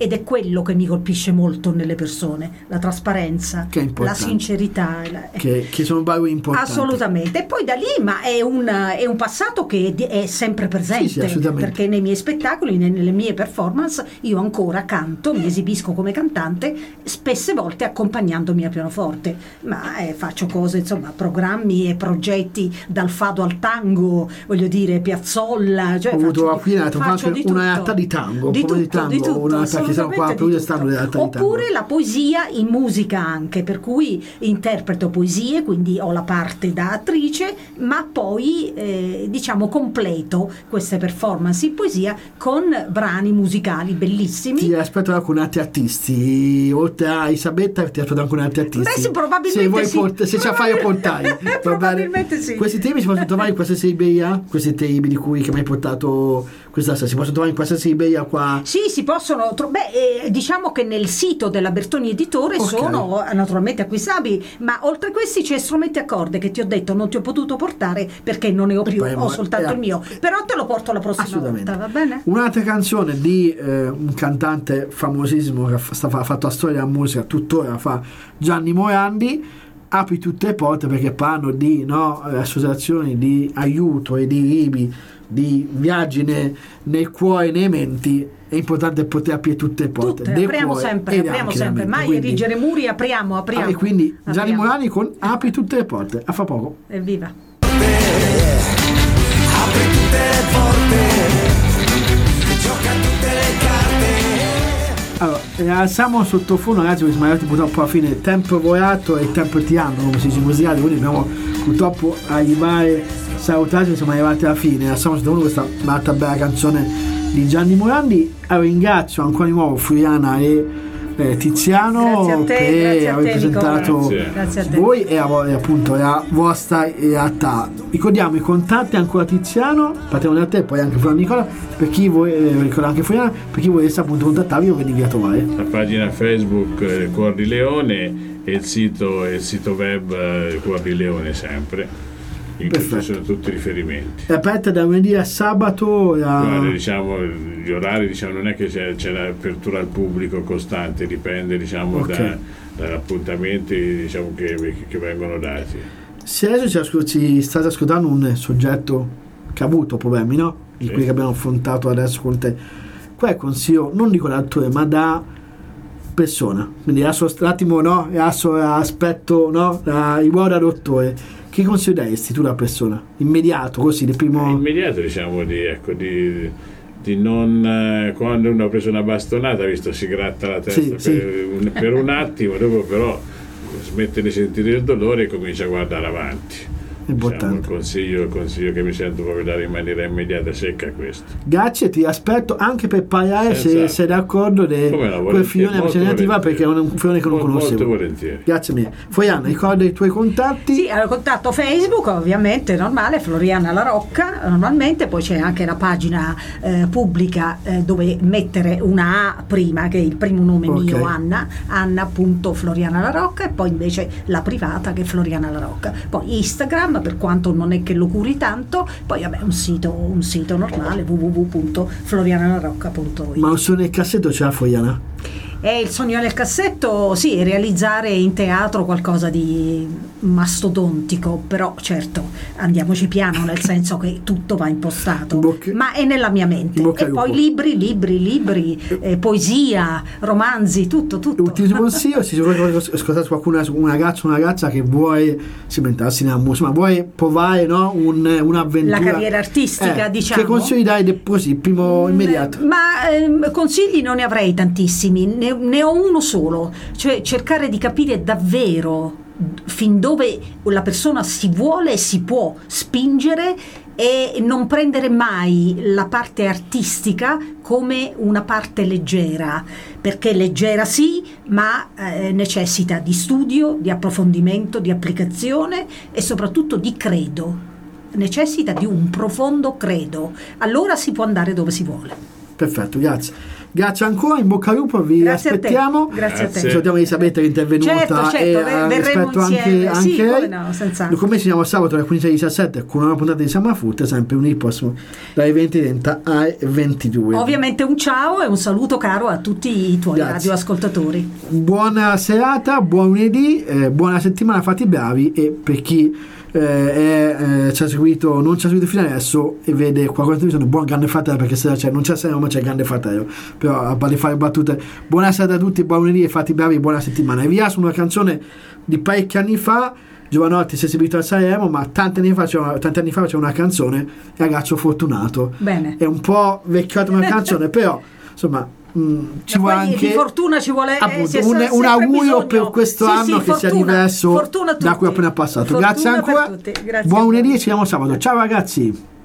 ed è quello che mi colpisce molto nelle persone, la trasparenza, che è la importante. sincerità, la- che, che sono valori importanti. assolutamente. E poi da lì, ma è un, è un passato che è sempre presente, Sì, sì, assolutamente. perché nei miei spettacoli, ne- nelle mie performance, io ancora canto, mi esibisco come cantante, spesse volte accompagnandomi a pianoforte, ma eh, faccio cose, insomma, programmi e progetti dal fado al tango, voglio dire, Piazzolla, cioè Ho avuto faccio, qui faccio anche di una tutto. realtà di tango, di un po' di tutto, tango, di tutto, una realtà che siamo qua assolutamente a Perugia di stanno tutto. in realtà di tango. Oppure la poesia in musica anche, per cui interpreto poesie, quindi ho la parte da attrice, ma poi eh, diciamo completo queste performance in poesia con brani musicali bellissimi. Ti aspetto anche con altri artisti, oltre a Isabetta ti aspetto anche con altri artisti. Beh, sì, probabilmente se vuoi sì. port- se ce la fai a portare, va bene? Probabilmente sì. Questi temi si possono trovare in qualsiasi libreria, questi temi di cui che mi hai portato questa sera, si possono trovare in qualsiasi libreria qua. Sì, si possono tro- beh, eh, diciamo che nel sito della Bertoni Editore Ok. sono eh, naturalmente acquistabili, ma oltre a questi c'è strumenti a corde che ti ho detto non ti ho potuto portare perché non ne ho E più, poi, ho ma- soltanto eh, il mio, però te lo porto la prossima Assolutamente. volta, va bene? Un'altra canzone di eh, un cantante famosissimo che ha fa- sta- ha fatto la storia della musica, tuttora fa, Gianni Morandi, Apri tutte le porte, perché parlano di no, associazioni di aiuto e di ribi, di viaggi ne- nel cuore e nei menti. È importante poter aprire tutte le porte. Tutte, del apriamo cuore sempre, ed apriamo anche nella sempre, mente. mai Quindi- erigere muri, apriamo, apriamo. Ah, e quindi Gianni Apriamo. Morandi con Apri tutte le porte. A fra poco. Evviva. Apri tutte le porte, gioca tutte le carte. Allora, eh, siamo sottofondo, ragazzi, perché siamo arrivati purtroppo alla fine. Il tempo è volato e il tempo è tirando, come si dice in musicale, quindi dobbiamo purtroppo arrivare, salutarci, siamo arrivati alla fine. Siamo sottofondo questa un'altra bella canzone di Gianni Morandi. Allora, ringrazio ancora di nuovo Floriana e eh, Tiziano Grazie a te, che grazie a te, avete presentato Nicola. Grazie a te. voi e, a vo- e appunto la vostra realtà. Ricordiamo i contatti ancora Tiziano, partiamo da te, poi anche Floriana Nicola, per chi vuoi, eh, ricorda anche Floriana, per chi volesse appunto contattarvi o venirvi a trovare. La pagina Facebook eh, Cuor di Leone e il sito, e il sito web eh, Cuor di Leone sempre, in cui ci Perfetto. sono tutti i riferimenti. È aperta da lunedì a sabato. a- Guarda, diciamo, gli orari diciamo, non è che c'è, c'è l'apertura al pubblico costante, dipende diciamo, Ok. da, dagli appuntamenti diciamo, che, che vengono dati. Se adesso ci, ascol- ci state ascoltando un soggetto che ha avuto problemi, no? Di Sì. quelli che abbiamo affrontato adesso con te, qua è consiglio non dico da attore ma da persona, quindi adesso un attimo no, adesso aspetto no, da, il ruolo da dottore, che consiglio daresti tu da persona? Immediato, così, di primo... Immediato diciamo di, ecco, di, di non eh, quando uno ha preso una bastonata, visto si gratta la testa Sì, per, sì. Un, per un attimo, dopo però smette di sentire il dolore e comincia a guardare avanti. Diciamo, il, Importante. consiglio, il consiglio che mi sento proprio dare in maniera immediata e secca è questo. Grazie, ti aspetto anche per parlare se Esatto. sei d'accordo di Come no, quel filone molto presentativa, perché è un filone che non Molto conoscevo. volentieri. Grazie mille. Foiana, ricorda i tuoi contatti. Sì, allora, contatto Facebook ovviamente normale, Floriana La Rocca normalmente, poi c'è anche la pagina eh, pubblica eh, dove mettere una A prima, che è il primo nome Ok. mio, Anna, Anna.Floriana La Rocca, e poi invece la privata che è Floriana La Rocca. Poi Instagram, per quanto non è che lo curi tanto, poi vabbè un sito, un sito normale w w w punto florianalarocca punto i t. Ma sono nel cassetto c'è la Foiana. E il sogno nel cassetto, sì, realizzare in teatro qualcosa di mastodontico, però certo andiamoci piano, nel senso che tutto va impostato, In bocca- ma è nella mia mente. in bocca E al poi lupo. libri, libri, libri, eh, poesia, romanzi, tutto, tutto. Ultimo consiglio, se vuoi ascoltare qualcuno, un ragazzo o una ragazza che vuole cimentarsi nella musica, ma vuole provare no, un, un'avventura. La carriera artistica, eh, diciamo. Che consigli dai de- così, primo immediato? Ma ehm, consigli non ne avrei tantissimi, ne, ne ho uno solo, cioè cercare di capire davvero fin dove la persona si vuole e si può spingere e non prendere mai la parte artistica come una parte leggera, perché leggera sì, ma eh, necessita di studio, di approfondimento, di applicazione e soprattutto di credo, necessita di un profondo credo, allora si può andare dove si vuole. Perfetto, grazie. Grazie ancora, in bocca al lupo, vi Grazie a te. aspettiamo. Grazie a te. Grazie. Salutiamo Elisabetta che è intervenuta Certo, certo, e ver- eh, verremo rispetto anche, insieme. anche Sì, come lei. no, senz'altro. Come ci siamo sabato alle quindici e diciassette con una puntata di Summer Food, sempre un prossimo dalle venti e trenta alle ventidue. Ovviamente un ciao e un saluto caro a tutti i tuoi Grazie. radioascoltatori. Buona serata, buon lunedì, eh, buona settimana, fatti bravi, e per chi eh, è, eh, ci ha seguito, non ci ha seguito fino adesso e vede qualcosa in televisione, buon Grande Fratello, perché se c'è, non c'è Sanremo ma c'è Grande Fratello, però a parte fare battute, buona serata a tutti, buon lunedì e fatti bravi, buona settimana. E via su una canzone di parecchi anni fa. Giovanotti si è esibito a Sanremo, ma tanti anni fa c'era, tanti anni fa c'era una canzone, Ragazzo Fortunato. Bene. È un po' vecchiata una canzone, però insomma mh, ci E vuole poi anche di fortuna ci vuole, eh, appunto, si è un, sempre un augurio bisogno. per questo Sì, anno sì, che sia fortuna, diverso fortuna a da cui tutti. appena passato. Fortuna Grazie per ancora, tutti. Grazie buon a voi. lunedì, ci vediamo sabato. Ciao ragazzi.